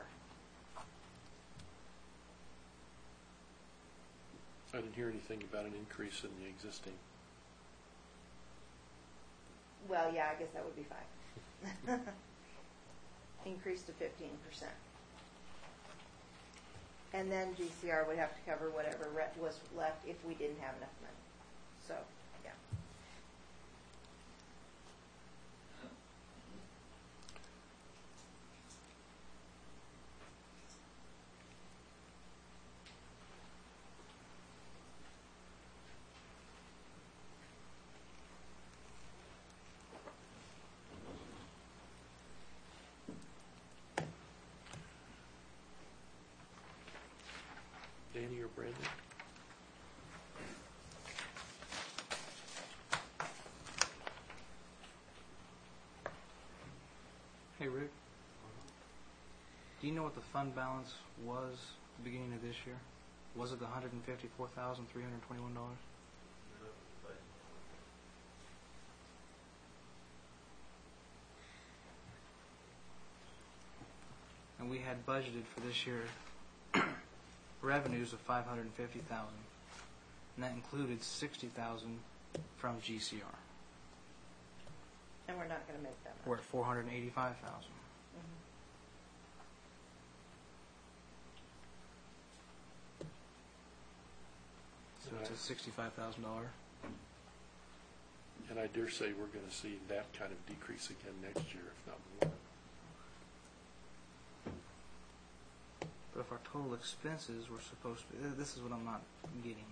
[SPEAKER 1] I didn't hear anything about an increase in the existing.
[SPEAKER 8] Well, yeah, I guess that would be 5. Increase to 15%. And then GCR would have to cover whatever was left if we didn't have enough money. So, yeah.
[SPEAKER 1] Brandon?
[SPEAKER 4] Hey, Rick. Do you know what the fund balance was at the beginning of this year? Was it the $154,321? And we had budgeted for this year revenues of $550,000, and that included $60,000 from GCR.
[SPEAKER 8] And we're not going to make that
[SPEAKER 4] We're
[SPEAKER 8] much.
[SPEAKER 4] at $485,000. So it's a $65,000.
[SPEAKER 1] And I dare say we're going to see that kind of decrease again next year, if not more.
[SPEAKER 4] But if our total expenses were supposed to be, this is what I'm not getting.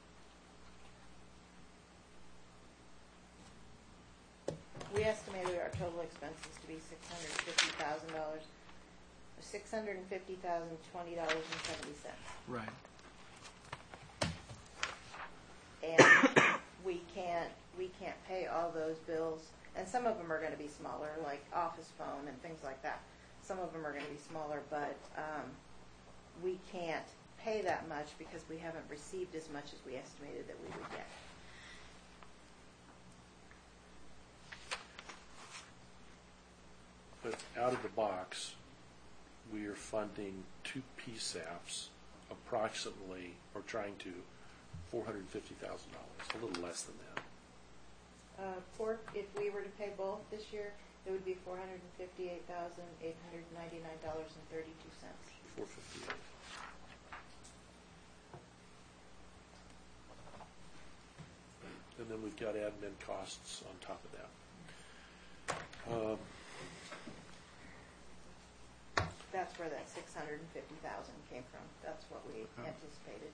[SPEAKER 8] We estimated our total expenses to be $650,000, $650,020.70.
[SPEAKER 4] Right.
[SPEAKER 8] And we can't pay all those bills, and some of them are going to be smaller, like office phone and things like that. Some of them are going to be smaller, but we can't pay that much because we haven't received as much as we estimated that we would get.
[SPEAKER 1] But out of the box, we are funding 2 PSAPs approximately, or trying to, $450,000, a little less than that.
[SPEAKER 8] If we were to pay both this year, it would be $458,899.32.
[SPEAKER 1] 458. And then we've got admin costs on top of that.
[SPEAKER 8] That's where that $650,000 came from. That's what we anticipated.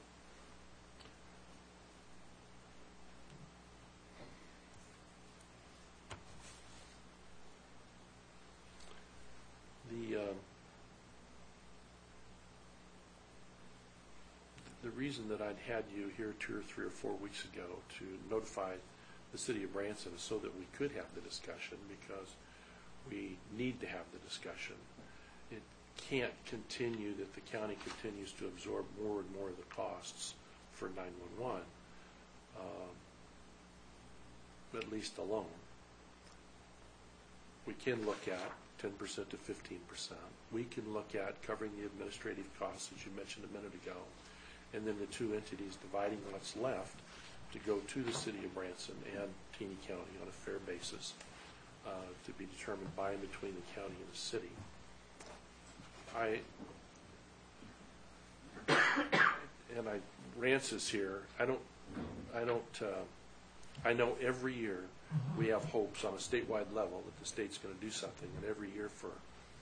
[SPEAKER 1] The reason that I'd had you here 2 or 3 or 4 weeks ago to notify the city of Branson is so that we could have the discussion, because we need to have the discussion. It can't continue that the county continues to absorb more and more of the costs for 911, at least alone. We can look at 10% to 15%. We can look at covering the administrative costs, as you mentioned a minute ago, and then the 2 entities dividing what's left to go to the city of Branson and Taney County on a fair basis, to be determined by and between the county and the city. Rance is here. I know every year we have hopes on a statewide level that the state's going to do something, and every year for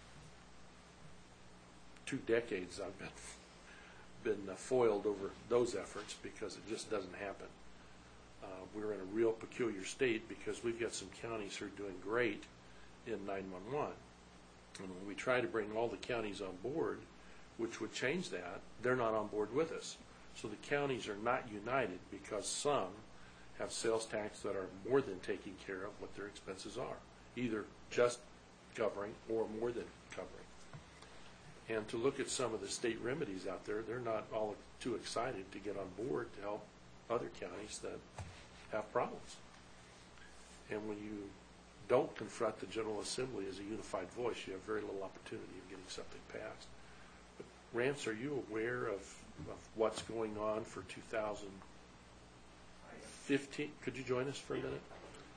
[SPEAKER 1] 2 decades I've been foiled over those efforts because it just doesn't happen. We're in a real peculiar state because we've got some counties who are doing great in 911. And when we try to bring all the counties on board, which would change that, they're not on board with us. So the counties are not united because some have sales tax that are more than taking care of what their expenses are, either just covering or more than covering. And to look at some of the state remedies out there, they're not all too excited to get on board to help other counties that have problems. And when you don't confront the General Assembly as a unified voice, you have very little opportunity of getting something passed. But Rance, are you aware of what's going on for 2015? Could you join us for a minute?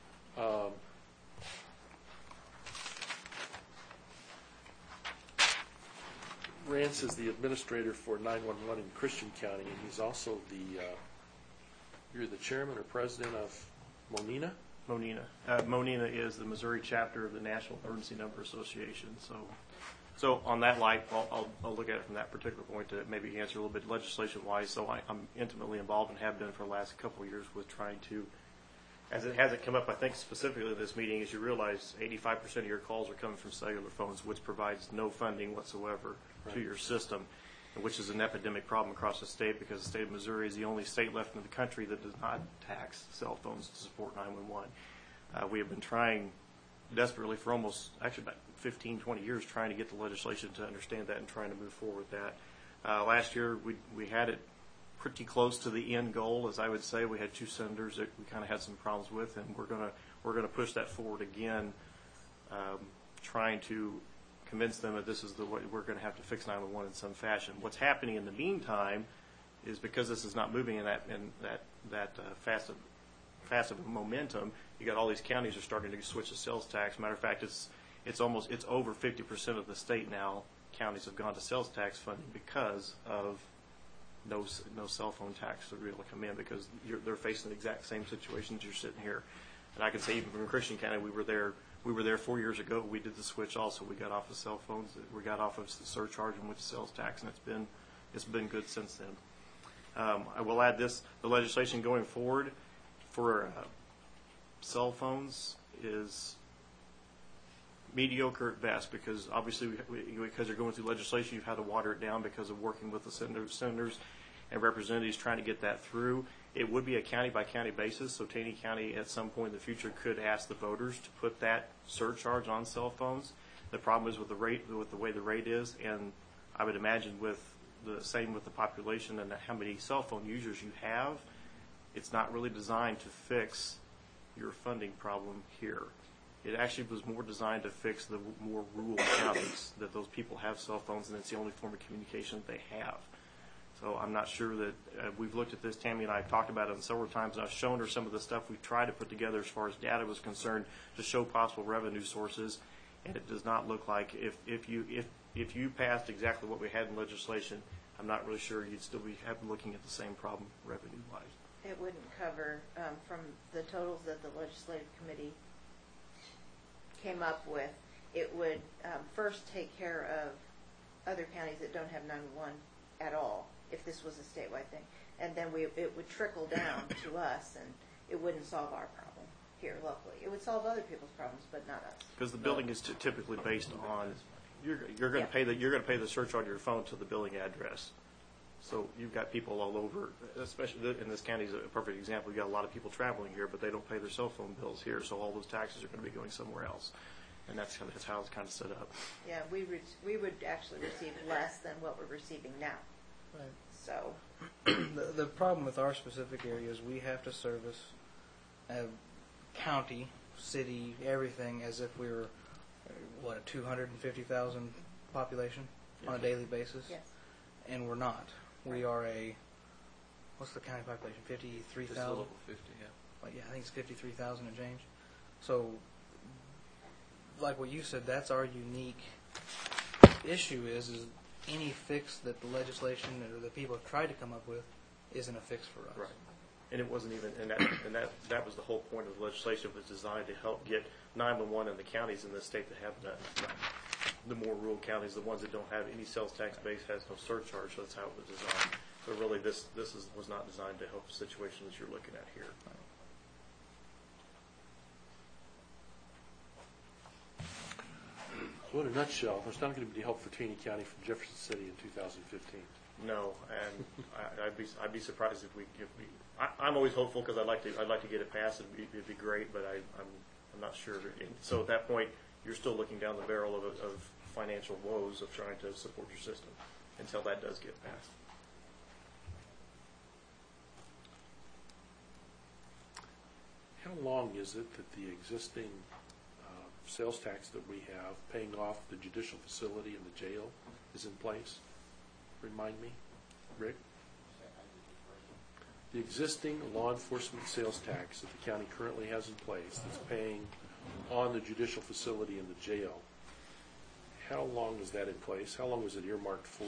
[SPEAKER 1] Rance is the administrator for 911 in Christian County, and he's also you're the chairman or president of Monina?
[SPEAKER 9] Monina. Monina is the Missouri chapter of the National Emergency Number Association. So on that light, I'll look at it from that particular point to maybe answer a little bit legislation-wise. So I'm intimately involved and have been for the last couple of years with trying to, as it hasn't come up, I think specifically in this meeting, as you realize 85% of your calls are coming from cellular phones, which provides no funding whatsoever to your system. which is an epidemic problem across the state because the state of Missouri is the only state left in the country that does not tax cell phones to support 911. We have been trying desperately for actually about 15, 20 years trying to get the legislation to understand that and trying to move forward with that. Last year, we had it pretty close to the end goal, as I would say. We had two senators that we kind of had some problems with, and we're gonna push that forward again, trying to convince them that this is the way we're going to have to fix 911 in some fashion. What's happening in the meantime is because this is not moving in that fast of momentum. You got all these counties are starting to switch to sales tax. Matter of fact, it's over 50% of the state now. Counties have gone to sales tax funding because of no cell phone tax to be able to come in because they're facing the exact same situations you're sitting here. And I can say even from Christian County, we were there 4 years ago. We did the switch also. We got off of cell phones. We got off of the surcharge and went to sales tax, and it's been good since then. I will add this: the legislation going forward for cell phones is mediocre at best because obviously because they're going through legislation, you've had to water it down because of working with the senators and representatives trying to get that through. It would be a county-by-county basis, so Taney County at some point in the future could ask the voters to put that surcharge on cell phones. The problem is with the rate, with the way the rate is, and I would imagine with the same with the population and how many cell phone users you have, it's not really designed to fix your funding problem here. It actually was more designed to fix the more rural counties, that those people have cell phones and it's the only form of communication that they have. So I'm not sure that we've looked at this. Tammy and I have talked about it several times, and I've shown her some of the stuff we've tried to put together as far as data was concerned to show possible revenue sources, and it does not look like if you passed exactly what we had in legislation, I'm not really sure you'd still be looking at the same problem revenue-wise.
[SPEAKER 8] It wouldn't cover, from the totals that the legislative committee came up with, it would first take care of other counties that don't have 911 at all, if this was a statewide thing. And then it would trickle down to us, and it wouldn't solve our problem here locally. It would solve other people's problems, but not us.
[SPEAKER 9] Because the billing is typically based on you're going to pay the surcharge on your phone to the billing address. So you've got people all over, especially in this county is a perfect example. You've got a lot of people traveling here, but they don't pay their cell phone bills here, so all those taxes are going to be going somewhere else. And that's how it's kind of set up.
[SPEAKER 8] Yeah, we would actually receive less than what we're receiving now.
[SPEAKER 4] Right.
[SPEAKER 8] So
[SPEAKER 4] the problem with our specific area is we have to service a county, city, everything as if we were, a 250,000 population on a daily basis?
[SPEAKER 8] yes.
[SPEAKER 4] And we're not. We are what's the county population, 53,000?
[SPEAKER 3] Just a little 50, yeah.
[SPEAKER 4] Yeah, I think it's 53,000 and change. So, like what you said, that's our unique issue is any fix that the legislation or the people have tried to come up with isn't a fix for us.
[SPEAKER 9] Right. And it wasn't even, and that was the whole point of the legislation, was designed to help get 911 in the counties in the state that have none. The more rural counties, the ones that don't have any sales tax base, has no surcharge, so that's how it was designed. So really, this was not designed to help the situation that you're looking at here.
[SPEAKER 1] So in a nutshell, there's not going to be any help for Taney County from Jefferson City in 2015.
[SPEAKER 9] No, and I'd be surprised if we. I'm always hopeful because I'd like to get it passed. It'd be great, but I'm not sure. And so at that point, you're still looking down the barrel of financial woes of trying to support your system until that does get passed.
[SPEAKER 1] How long is it that the existing sales tax that we have paying off the judicial facility and the jail is in place? Remind me, Rick? The existing law enforcement sales tax that the county currently has in place that's paying on the judicial facility and the jail, how long is that in place? How long was it earmarked for?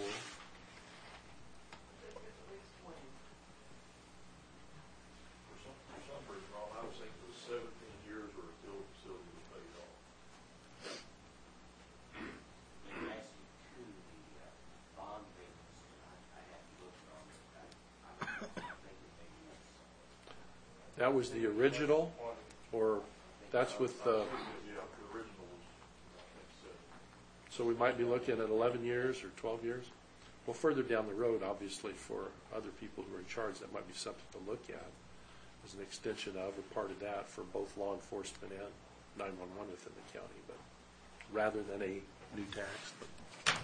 [SPEAKER 5] For some reason, I was thinking it was 17 years or until the facility was paid off.
[SPEAKER 1] That was the original, or that's with the...
[SPEAKER 5] Yeah, the original was, I think, 7.
[SPEAKER 1] So we might be looking at 11 years or 12 years? Well, further down the road, obviously, for other people who are in charge, that might be something to look at as an extension of or part of that for both law enforcement and 911 within the county, but rather than a new tax. But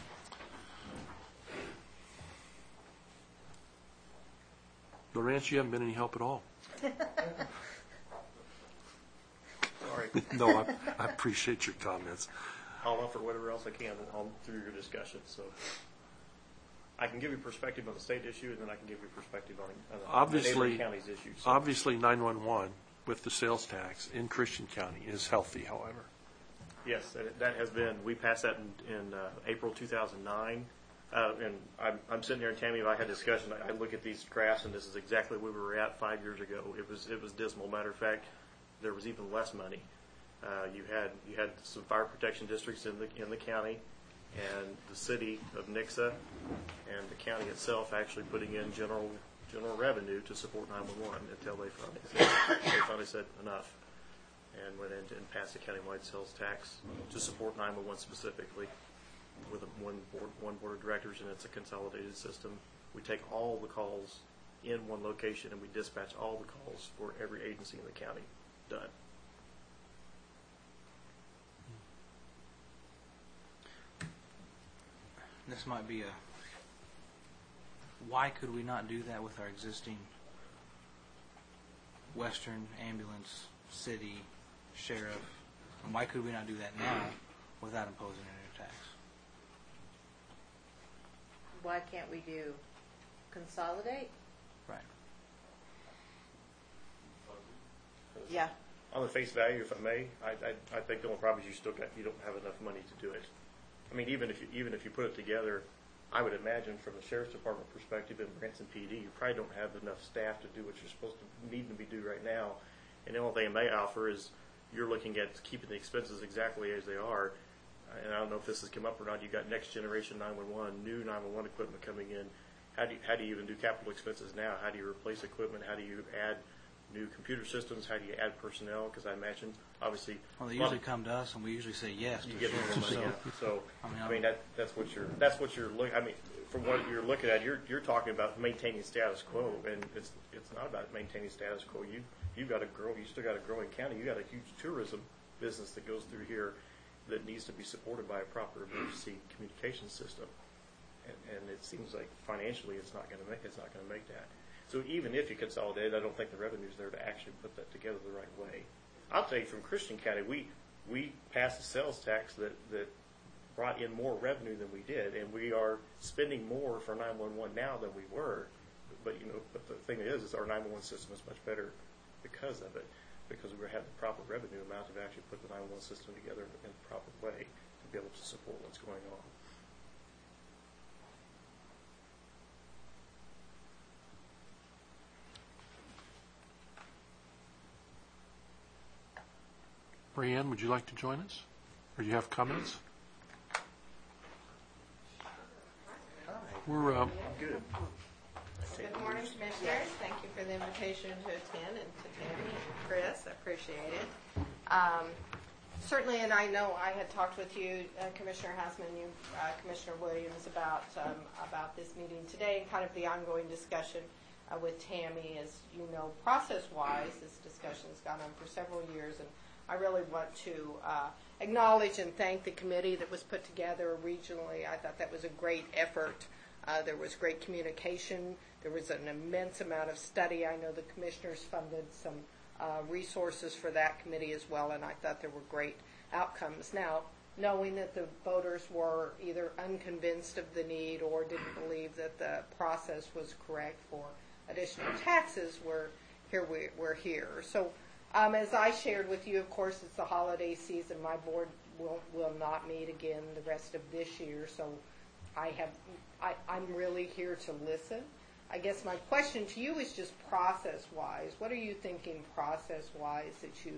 [SPEAKER 1] Lawrence, you haven't been any help at all.
[SPEAKER 9] Sorry.
[SPEAKER 1] No, I appreciate your comments.
[SPEAKER 9] I'll offer whatever else I can through your discussion. So I can give you perspective on the state issue, and then I can give you perspective on the neighboring county's issues. So
[SPEAKER 1] Obviously, 911 with the sales tax in Christian County is healthy, however.
[SPEAKER 9] yes, that has been. We passed that in April 2009. And I'm sitting here, and Tammy and I had a discussion. I look at these graphs, and this is exactly where we were at 5 years ago. It was dismal. Matter of fact, there was even less money. You had some fire protection districts in the county, and the city of Nixa and the county itself actually putting in general revenue to support 911 until they finally said enough, and went in and passed a countywide sales tax to support 911 specifically, with one board of directors, and it's a consolidated system. We take all the calls in one location, and we dispatch all the calls for every agency in the county. Done.
[SPEAKER 4] This might be why could we not do that with our existing Western ambulance, city, sheriff? And why could we not do that now without imposing a new tax?
[SPEAKER 8] Why can't we do consolidate?
[SPEAKER 4] Right.
[SPEAKER 8] Yeah.
[SPEAKER 9] On the face value, if I may, I think the only problem is you don't have enough money to do it. I mean, even if you put it together, I would imagine from the sheriff's department perspective and Branson PD, you probably don't have enough staff to do what you're supposed to need to be do right now. And the only thing I may offer is you're looking at keeping the expenses exactly as they are. And I don't know if this has come up or not. You got next generation 911, new 911 equipment coming in. How do you even do capital expenses now? How do you replace equipment? How do you add new computer systems? How do you add personnel? Because I imagine, obviously,
[SPEAKER 4] Well, they usually come to us, and we usually say yes.
[SPEAKER 9] you
[SPEAKER 4] to
[SPEAKER 9] get more
[SPEAKER 4] sheriff,
[SPEAKER 9] money.
[SPEAKER 4] so,
[SPEAKER 9] So I mean that's what you're looking. I mean, from what you're looking at, you're talking about maintaining status quo, and it's not about maintaining status quo. You've got to grow. You still got a growing county. You got a huge tourism business that goes through here that needs to be supported by a proper emergency communication system. And it seems like financially it's not going to make that. So even if you consolidate, I don't think the revenue's there to actually put that together the right way. I'll tell you, from Christian County, we passed a sales tax that brought in more revenue than we did, and we are spending more for 911 now than we were. But the thing is our 911 system is much better because of it, because we had the proper revenue amount to actually put the 911 system together in the proper way to be able to support what's going on.
[SPEAKER 1] Marianne, would you like to join us? Or do you have comments? We're
[SPEAKER 9] Good.
[SPEAKER 10] Good morning, Commissioners. Thank you for the invitation to attend, and to Tammy and Chris. I appreciate it. Certainly, and I know I had talked with you, Commissioner Hassman, you, Commissioner Williams, about this meeting today, and kind of the ongoing discussion with Tammy. As you know, process-wise, this discussion's gone on for several years, and I really want to acknowledge and thank the committee that was put together regionally. I thought that was a great effort. There was great communication. There was an immense amount of study. I know the commissioners funded some resources for that committee as well, and I thought there were great outcomes. Now, knowing that the voters were either unconvinced of the need or didn't believe that the process was correct for additional taxes, we're here. So, as I shared with you, of course, it's the holiday season. My board will not meet again the rest of this year, so I'm really here to listen. I guess my question to you is just process-wise. What are you thinking process-wise that you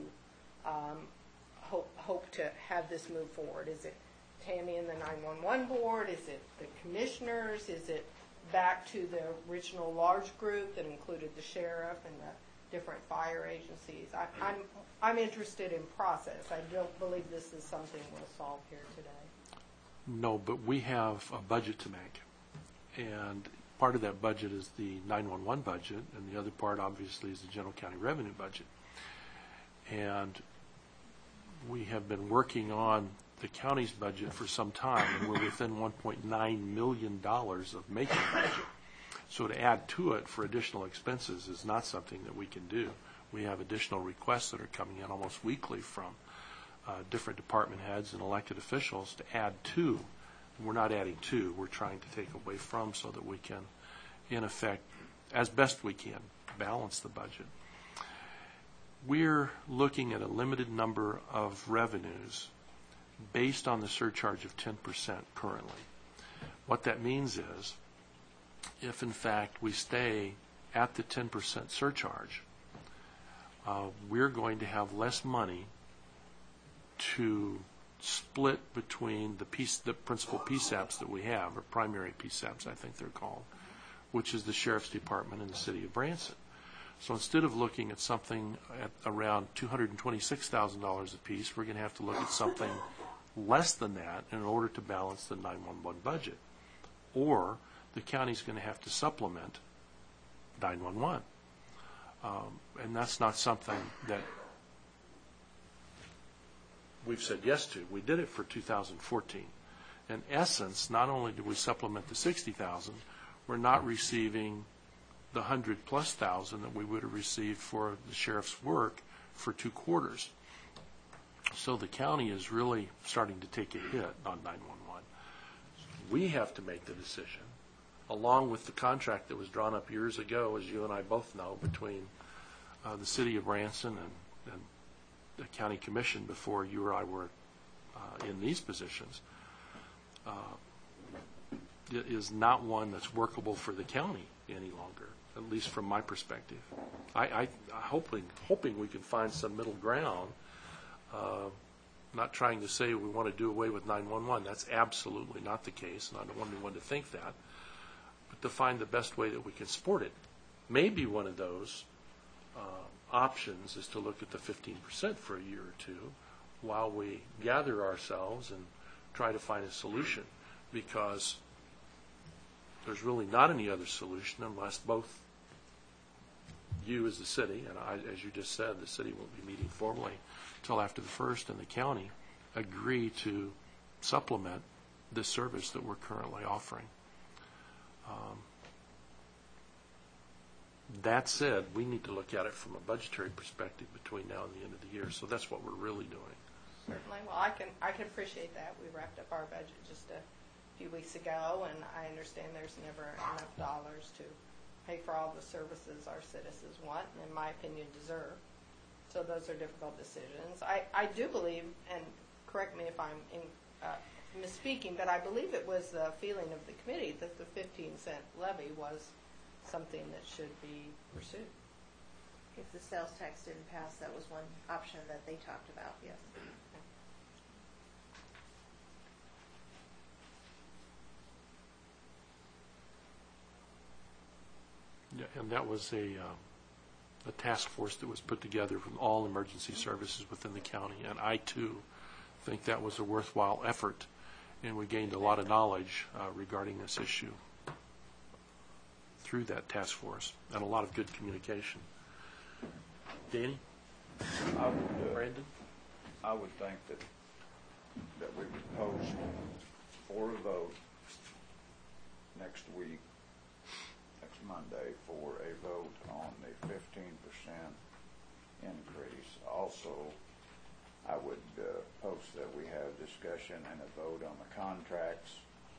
[SPEAKER 10] hope to have this move forward? Is it Tammy and the 911 board? Is it the commissioners? Is it back to the original large group that included the sheriff and the different fire agencies? I'm interested in process. I don't believe this is something we'll solve here today.
[SPEAKER 1] No, but we have a budget to make. And part of that budget is the 911 budget, and the other part obviously is the general county revenue budget. And we have been working on the county's budget for some time, and we're within $1.9 million of making budget. So to add to it for additional expenses is not something that we can do. We have additional requests that are coming in almost weekly from different department heads and elected officials to add to. We're not adding to, we're trying to take away from so that we can, in effect, as best we can, balance the budget. We're looking at a limited number of revenues based on the surcharge of 10% currently. What that means is, if in fact we stay at the 10% surcharge, we're going to have less money to split between the principal PSAPs that we have, or primary PSAPs I think they're called, which is the Sheriff's Department and the City of Branson. So instead of looking at something at around $226,000 apiece, we're going to have to look at something less than that in order to balance the 911 budget. Or the county's going to have to supplement 911. And that's not something that we've said yes to. We did it for 2014. In essence, not only do we supplement the $60,000, we're not receiving the $100+ thousand that we would have received for the sheriff's work for 2 quarters. So the county is really starting to take a hit on 911. We have to make the decision, along with the contract that was drawn up years ago, as you and I both know, between the City of Branson and the County Commission before you or I were in these positions. It is not one that's workable for the county any longer, at least from my perspective. I hoping we can find some middle ground. Not trying to say we want to do away with 911. That's absolutely not the case, and I don't want anyone to think that. But to find the best way that we can support it. Maybe one of those options is to look at the 15% for a year or two while we gather ourselves and try to find a solution, because there's really not any other solution unless both you as the city, and I, as you just said, the city won't be meeting formally until after the 1st, and the county agree to supplement this service that we're currently offering. That said, we need to look at it from a budgetary perspective between now and the end of the year, so that's what we're really doing.
[SPEAKER 10] Certainly. Well, I can appreciate that. We wrapped up our budget just a few weeks ago, and I understand there's never enough dollars to pay for all the services our citizens want, and in my opinion, deserve. So those are difficult decisions. I do believe, and correct me if I'm misspeaking, but I believe it was the feeling of the committee that the 15-cent levy was something that should be pursued.
[SPEAKER 8] If the sales tax didn't pass, that was one option that they talked about, yes.
[SPEAKER 1] Yeah, and that was a task force that was put together from all emergency services within the county, and I too think that was a worthwhile effort, and we gained a lot of knowledge regarding this issue through that task force, and a lot of good communication. Danny? Brandon?
[SPEAKER 6] I would think that we would post for a vote next week, next Monday, for a vote on the 15% increase. Also, I would post that we have discussion and a vote on the contracts,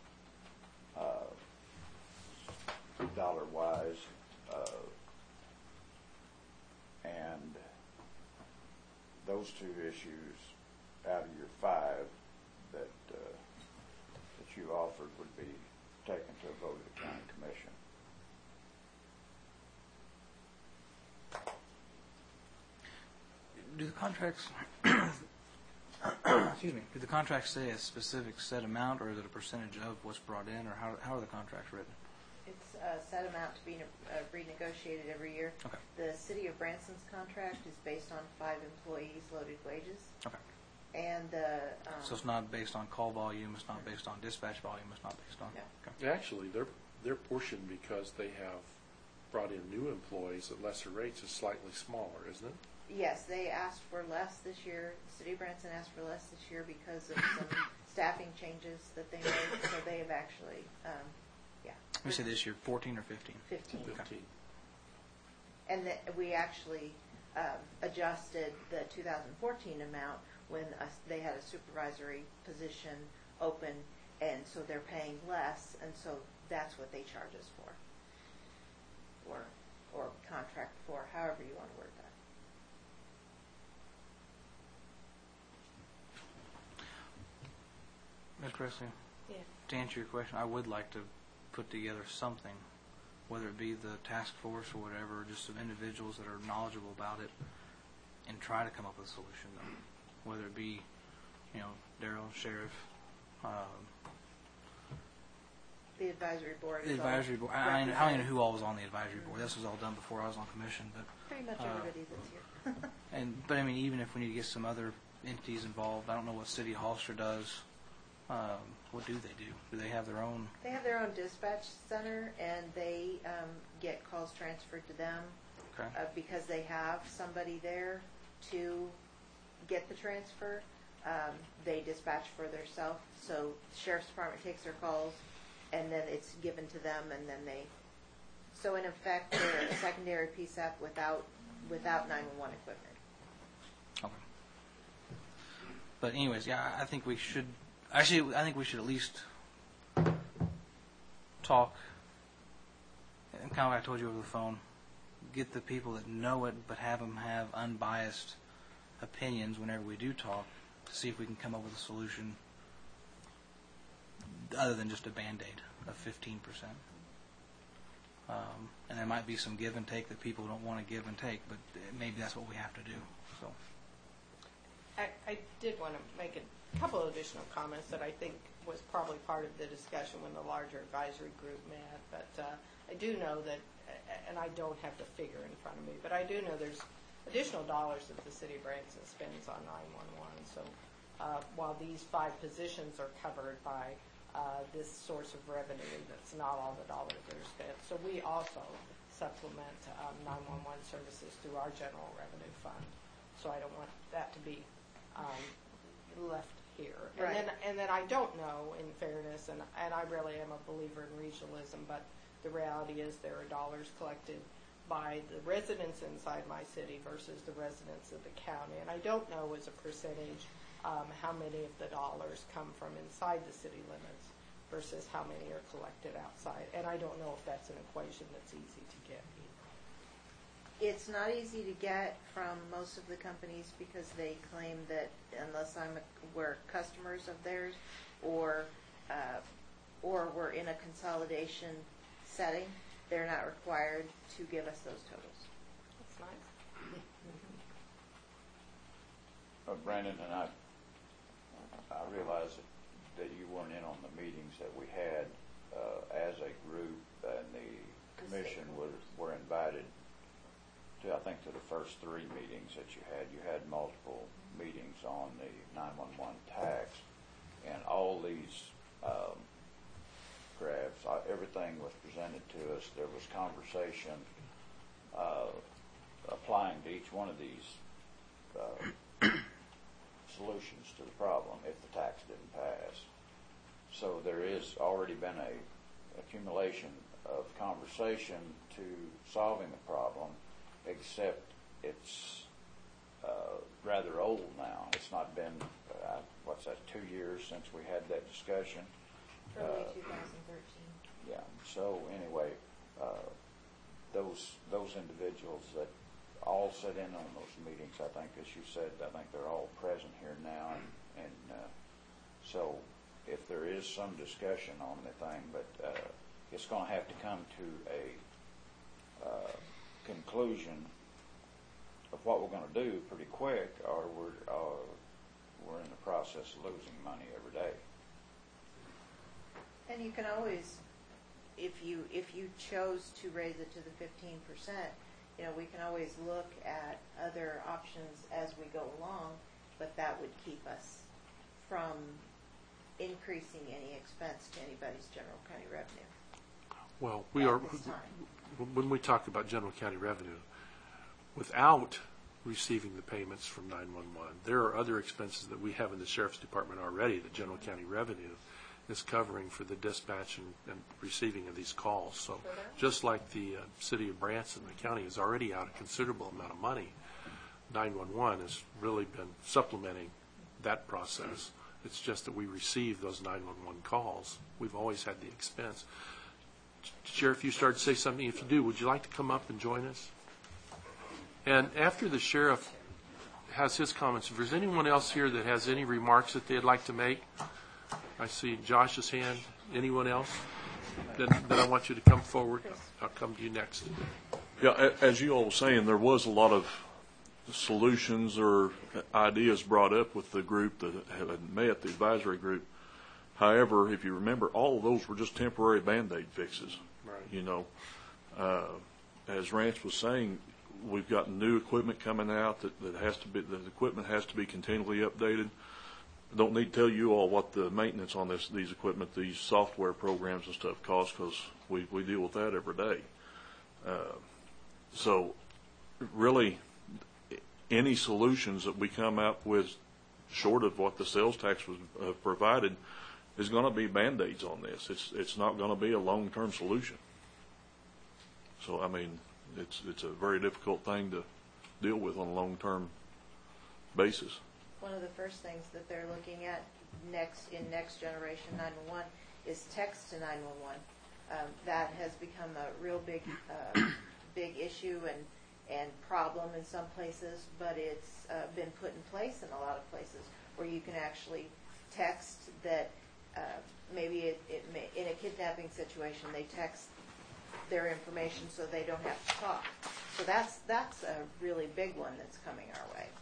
[SPEAKER 6] dollar-wise, and those 2 issues out of your 5 that you offered would be taken to a vote of the county commission.
[SPEAKER 4] Do the contracts, excuse me, do the contracts say a specific set amount, or is it a percentage of what's brought in, or how are the contracts written?
[SPEAKER 8] It's a set amount to be renegotiated every year.
[SPEAKER 4] Okay.
[SPEAKER 8] The City of Branson's contract is based on 5 employees' loaded wages.
[SPEAKER 4] Okay.
[SPEAKER 8] And
[SPEAKER 4] so it's not based on call volume, it's not based on dispatch volume, it's not based on...
[SPEAKER 8] No.
[SPEAKER 4] Okay.
[SPEAKER 1] Actually, their portion, because they have brought in new employees at lesser rates, is slightly smaller, isn't it?
[SPEAKER 8] Yes, they asked for less this year. City of Branson asked for less this year because of some staffing changes that they made. So they have actually,
[SPEAKER 4] We say this year 14 or 15?
[SPEAKER 8] 15.
[SPEAKER 1] 15.
[SPEAKER 8] And we actually adjusted the 2014 amount when they had a supervisory position open, and so they're paying less, and so that's what they charge us for, or contract for, however you want to word that.
[SPEAKER 4] Ms. Presley,
[SPEAKER 10] Yeah.
[SPEAKER 4] to answer your question, I would like to put together something, whether it be the task force or whatever, or just some individuals that are knowledgeable about it, and try to come up with a solution. Whether it be, Daryl, Sheriff,
[SPEAKER 8] The advisory board.
[SPEAKER 4] the
[SPEAKER 8] is all
[SPEAKER 4] advisory board. I don't
[SPEAKER 8] represented.
[SPEAKER 4] know who all was on the advisory board. This was all done before I was on commission, but
[SPEAKER 8] Pretty much everybody that's here.
[SPEAKER 4] but I mean, even if we need to get some other entities involved, I don't know what City Hollister does. What do they do? Do they have their own?
[SPEAKER 8] They have their own dispatch center, and they get calls transferred to them
[SPEAKER 4] Okay.
[SPEAKER 8] because they have somebody there to get the transfer. They dispatch for themselves, so the sheriff's department takes their calls, and then it's given to them, and then they. So in effect, they're a secondary PSAP without 911 equipment.
[SPEAKER 4] Okay. But anyways, yeah, I think we should. Actually, I think we should at least talk. And kind of like I told you over the phone, get the people that know it, but have them have unbiased opinions whenever we do talk, to see if we can come up with a solution other than just a Band-Aid of 15%. And there might be some give and take that people don't want to give and take, but maybe that's what we have to do. So.
[SPEAKER 10] I did want to make a couple of additional comments that I think was probably part of the discussion when the larger advisory group met. But I do know that, and I don't have the figure in front of me, but I do know there's additional dollars that the City of Branson spends on 911. So while these 5 positions are covered by this source of revenue, that's not all the dollars that are spent. So we also supplement 911 services through our general revenue fund. So I don't want that to be left here.
[SPEAKER 8] Right.
[SPEAKER 10] And then I don't know, in fairness, and I really am a believer in regionalism, but the reality is there are dollars collected by the residents inside my city versus the residents of the county. And I don't know as a percentage how many of the dollars come from inside the city limits versus how many are collected outside. And I don't know if that's an equation that's easy to get either.
[SPEAKER 8] It's not easy to get from most of the companies because they claim that unless we're customers of theirs or we're in a consolidation setting, they're not required to give us those totals.
[SPEAKER 10] That's nice.
[SPEAKER 6] Brandon, and I realize that you weren't in on the meetings that we had as a group, and the commission were invited to, I think, to the first 3 meetings that you had. You had multiple meetings on the 911 tax, and all these graphs, everything was presented to us. There was conversation applying to each one of these solutions to the problem if the tax didn't pass. So there is already been a accumulation of conversation to solving the problem, except it's rather old now. It's not been, 2 years since we had that discussion.
[SPEAKER 8] Early 2013.
[SPEAKER 6] Yeah, so anyway, those individuals that all sit in on those meetings, I think, as you said, I think they're all present here now, and so if there is some discussion on the thing, but it's going to have to come to a conclusion of what we're going to do pretty quick, or we're in the process of losing money every day.
[SPEAKER 8] And you can always, if you chose to raise it to the 15%, we can always look at other options as we go along, but that would keep us from increasing any expense to anybody's general county revenue.
[SPEAKER 1] Well, we are,
[SPEAKER 8] at this time.
[SPEAKER 1] when we talk about general county revenue, without receiving the payments from 911, there are other expenses that we have in the sheriff's department already that general county revenue is covering for the dispatch and receiving of these calls. So just like the city of Branson, the county is already out a considerable amount of money. 911 has really been supplementing that process. It's just that we receive those 911 calls. We've always had the expense. Sheriff, you started to say something. If you do, would you like to come up and join us? And after the sheriff has his comments, if there's anyone else here that has any remarks that they'd like to make, I see Josh's hand. Anyone else? Then I want you to come forward. I'll come to you next.
[SPEAKER 5] Yeah, as you all were saying, there was a lot of solutions or ideas brought up with the group that had met, the advisory group. However, if you remember, all of those were just temporary Band-Aid fixes.
[SPEAKER 1] Right.
[SPEAKER 5] You know, as Rance was saying, we've got new equipment coming out that has to be, the equipment has to be continually updated. I don't need to tell you all what the maintenance on these equipment, these software programs and stuff cost, because we deal with that every day. So really, any solutions that we come up with short of what the sales tax was provided is going to be Band-Aids on this. It's not going to be a long-term solution. So, I mean, it's a very difficult thing to deal with on a long-term basis.
[SPEAKER 8] One of the first things that they're looking at next generation 911 is text to 911. That has become a real big issue and problem in some places, but it's been put in place in a lot of places where you can actually text that maybe in a kidnapping situation they text their information so they don't have to talk. So that's a really big one that's coming our way.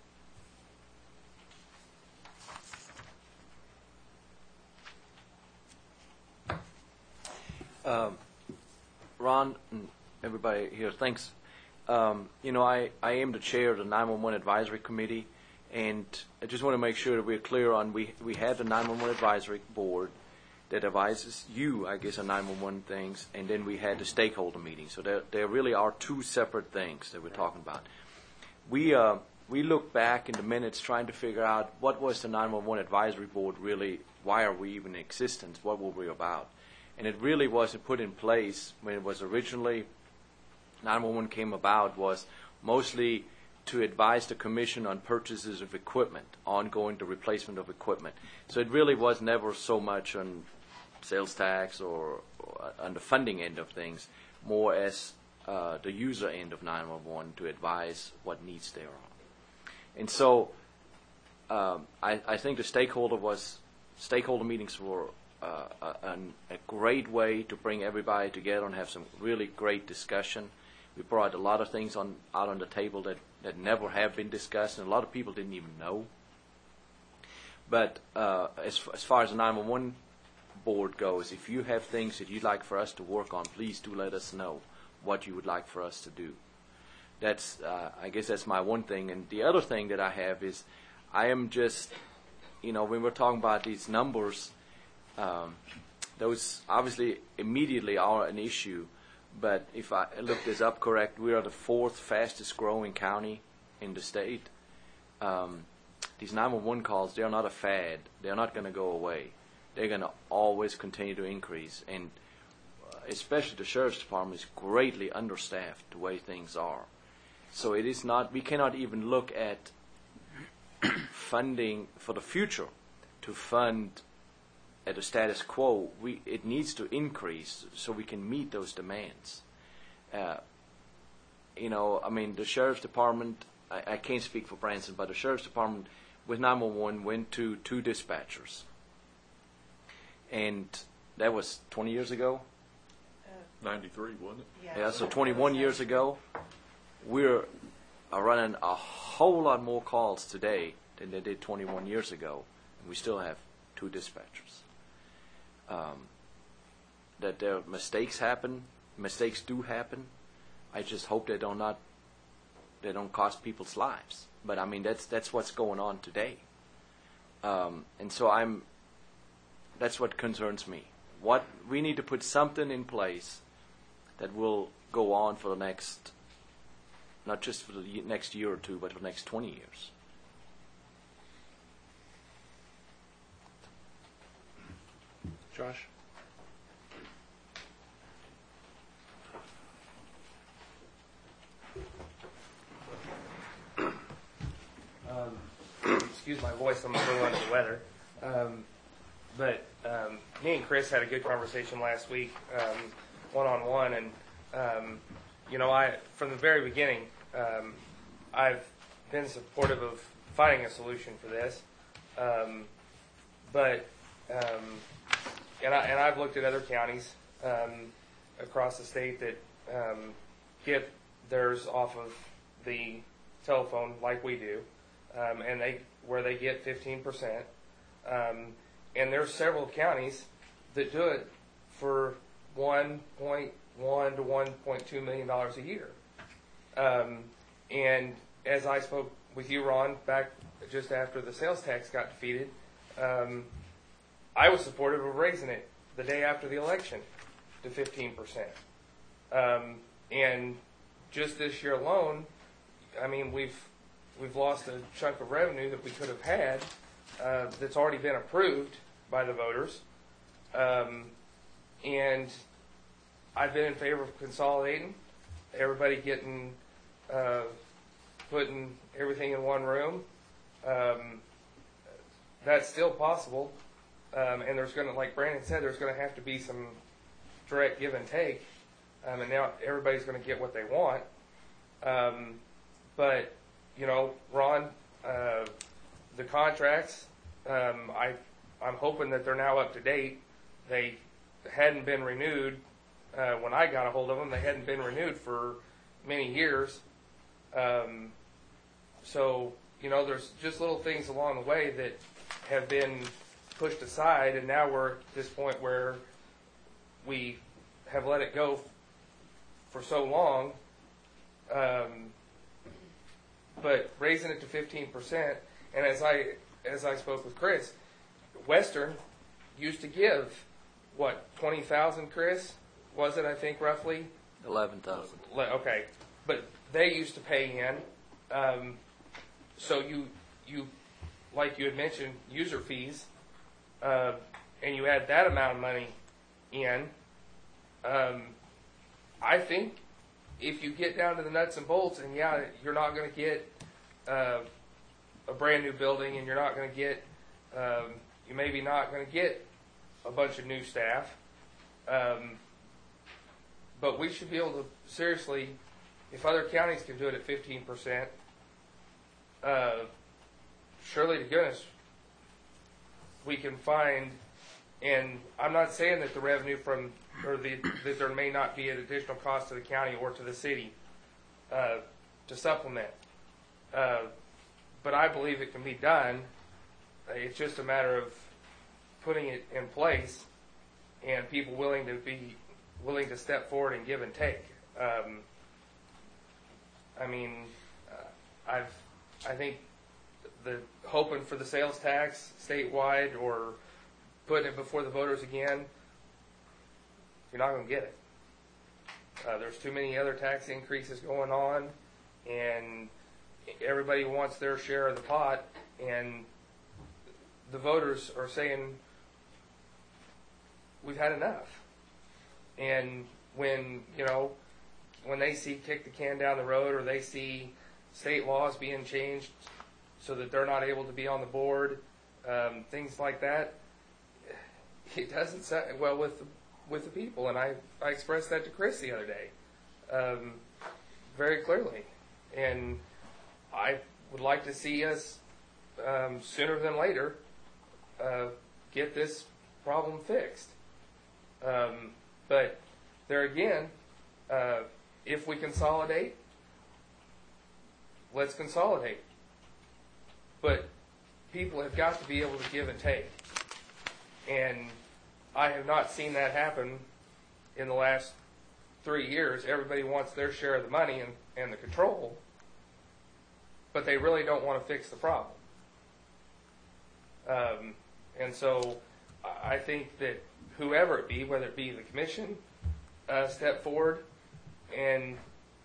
[SPEAKER 11] Ron and everybody here, thanks. You know, I am the chair of the 911 Advisory Committee, and I just want to make sure that we're clear on we have the 911 Advisory Board that advises you, I guess, on 911 things, and then we had the stakeholder meeting. So there really are two separate things that we're talking about. We look back in the minutes trying to figure out what was the 911 Advisory Board really, why are we even in existence, what were we about? And it really wasn't put in place when it was originally 911 came about was mostly to advise the commission on purchases of equipment, ongoing the replacement of equipment. So it really was never so much on sales tax or on the funding end of things, more as the user end of 911 to advise what needs there are. And so I think the stakeholder meetings were a great way to bring everybody together and have some really great discussion. We brought a lot of things out on the table that never have been discussed, and a lot of people didn't even know. But as far as the 911 board goes, if you have things that you'd like for us to work on, please do let us know what you would like for us to do. That's I guess that's my one thing. And the other thing that I have is I am just, when we're talking about these numbers, those obviously immediately are an issue. But if I look this up correct, we are the fourth fastest growing county in the state. These 911 calls, they're not a fad. They're not going to go away. They're going to always continue to increase. And especially the sheriff's department is greatly understaffed the way things are. So it is not, we cannot even look at funding for the future to fund at a status quo. It needs to increase so we can meet those demands. The sheriff's department, I can't speak for Branson, but the sheriff's department with 911 went to 2 dispatchers. And that was 20 years ago?
[SPEAKER 5] 93, wasn't it?
[SPEAKER 11] Yeah, so 21 years ago. We're running a whole lot more calls today than they did 21 years ago. And we still have 2 dispatchers. That there mistakes happen. Mistakes do happen. I just hope they don't cost people's lives. But I mean that's what's going on today. And so that's what concerns me. what we need to put something in place that will go on for the next, not just for the next year or two, but for the next 20 years.
[SPEAKER 1] Josh?
[SPEAKER 12] Excuse my voice, I'm a little under the weather. But me and Chris had a good conversation last week, one-on-one, and from the very beginning, I've been supportive of finding a solution for this. And I've looked at other counties across the state that get theirs off of the telephone like we do, and where they get 15%. And there's several counties that do it for $1.1 to $1.2 million a year. And as I spoke with you, Ron, back just after the sales tax got defeated, I was supportive of raising it the day after the election to 15%. And just this year alone, I mean, we've lost a chunk of revenue that we could have had that's already been approved by the voters. And I've been in favor of consolidating, everybody putting everything in one room. That's still possible. And there's going to, like Brandon said, there's going to have to be some direct give and take. And now everybody's going to get what they want. But, Ron, the contracts, I'm hoping that they're now up to date. They hadn't been renewed when I got a hold of them. They hadn't been renewed for many years. So, there's just little things along the way that have been pushed aside, and now we're at this point where we have let it go for so long. But raising it to 15%, and as I spoke with Chris, Western used to give, 20,000, Chris? Was it, I think, roughly?
[SPEAKER 11] 11,000.
[SPEAKER 12] Okay. But they used to pay in. So you, like you had mentioned, user fees, and you add that amount of money in, I think if you get down to the nuts and bolts, and you're not going to get a brand new building, and you're not going to get, you maybe not going to get a bunch of new staff, but we should be able to seriously, if other counties can do it at 15%, surely to goodness we can find. And I'm not saying that the revenue that there may not be an additional cost to the county or to the city to supplement. But I believe it can be done. It's just a matter of putting it in place and people willing to step forward and give and take. I think the hoping for the sales tax statewide or putting it before the voters again, you're not going to get it. There's too many other tax increases going on, and everybody wants their share of the pot, and the voters are saying, we've had enough. And when they see kick the can down the road, or they see state laws being changed so that they're not able to be on the board, things like that, it doesn't sit well with the people. And I expressed that to Chris the other day very clearly. And I would like to see us sooner than later get this problem fixed. But there again, if we consolidate, let's consolidate. But people have got to be able to give and take. And I have not seen that happen in the last 3 years. Everybody wants their share of the money and the control, but they really don't want to fix the problem. And so I think that whoever it be, whether it be the commission, step forward and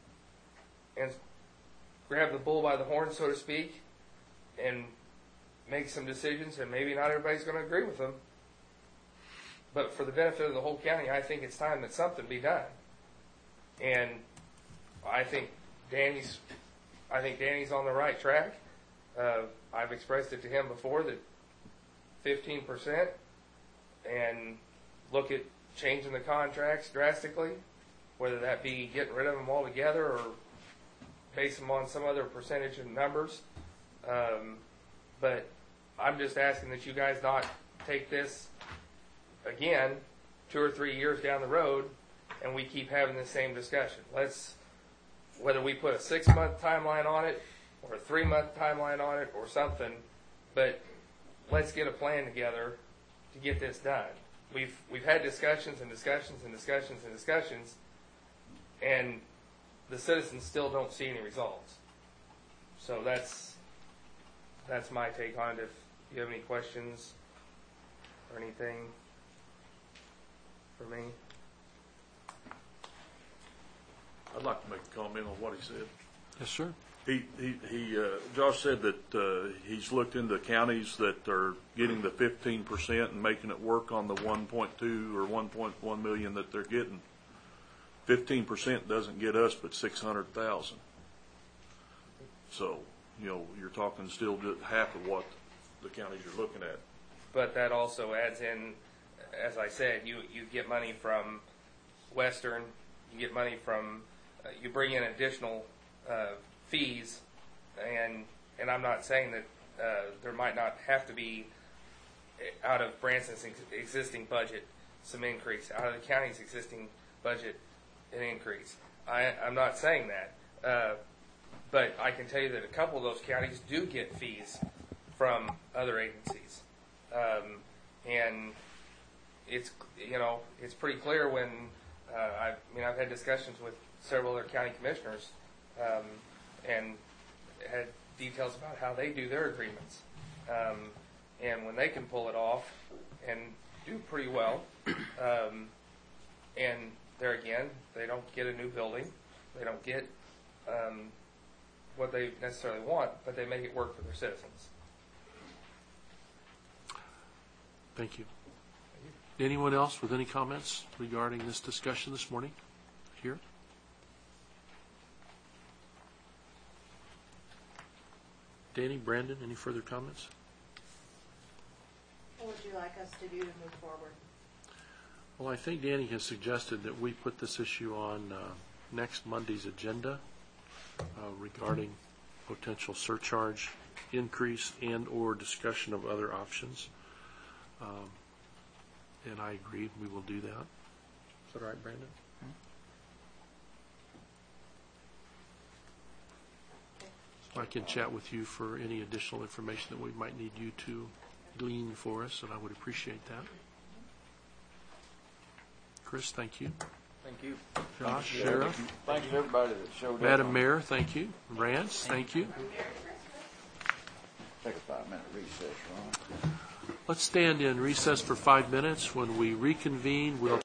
[SPEAKER 12] grab the bull by the horn, so to speak, and make some decisions, and maybe not everybody's going to agree with them. But for the benefit of the whole county, I think it's time that something be done. And I think Danny's on the right track. I've expressed it to him before that 15%, and look at changing the contracts drastically, whether that be getting rid of them altogether or base them on some other percentage of numbers. But I'm just asking that you guys not take this again 2 or 3 years down the road and we keep having the same discussion. Whether we put a 6-month timeline on it or a 3-month timeline on it or something, but let's get a plan together to get this done. We've had discussions and discussions and discussions and discussions, and the citizens still don't see any results. So that's my take on it. If you have any questions or anything for me.
[SPEAKER 5] I'd like to make a comment on what he said.
[SPEAKER 1] Yes, sir.
[SPEAKER 5] Josh said that he's looked into counties that are getting the 15% and making it work on the 1.2 or 1.1 million that they're getting. 15% doesn't get us but 600,000. So, you're talking still just half of what the counties you're looking at.
[SPEAKER 12] But that also adds in, as I said, you get money from Western, you get money from, you bring in additional fees, and I'm not saying that there might not have to be, out of Branson's existing budget, some increase, out of the county's existing budget, an increase. I'm not saying that, but I can tell you that a couple of those counties do get fees from other agencies, and it's pretty clear when I've had discussions with several other county commissioners, and had details about how they do their agreements, and when they can pull it off and do pretty well, and there again, they don't get a new building, they don't get what they necessarily want, but they make it work for their citizens.
[SPEAKER 1] Thank you. Anyone else with any comments regarding this discussion this morning here? Danny, Brandon, any further comments?
[SPEAKER 8] What would you like us to do to move forward?
[SPEAKER 1] Well, I think Danny has suggested that we put this issue on next Monday's agenda regarding potential surcharge increase and or discussion of other options. And I agree, we will do that. Is that all right, Brandon? I can chat with you for any additional information that we might need you to glean for us, and I would appreciate that. Chris, thank you.
[SPEAKER 11] Thank you.
[SPEAKER 1] Josh, Sheriff.
[SPEAKER 11] Thanks to everybody that showed up.
[SPEAKER 1] Madam Mayor, thank you. Rance, thank you.
[SPEAKER 6] Take a 5-minute recess, Ron.
[SPEAKER 1] Let's stand in recess for 5 minutes. When we reconvene, we'll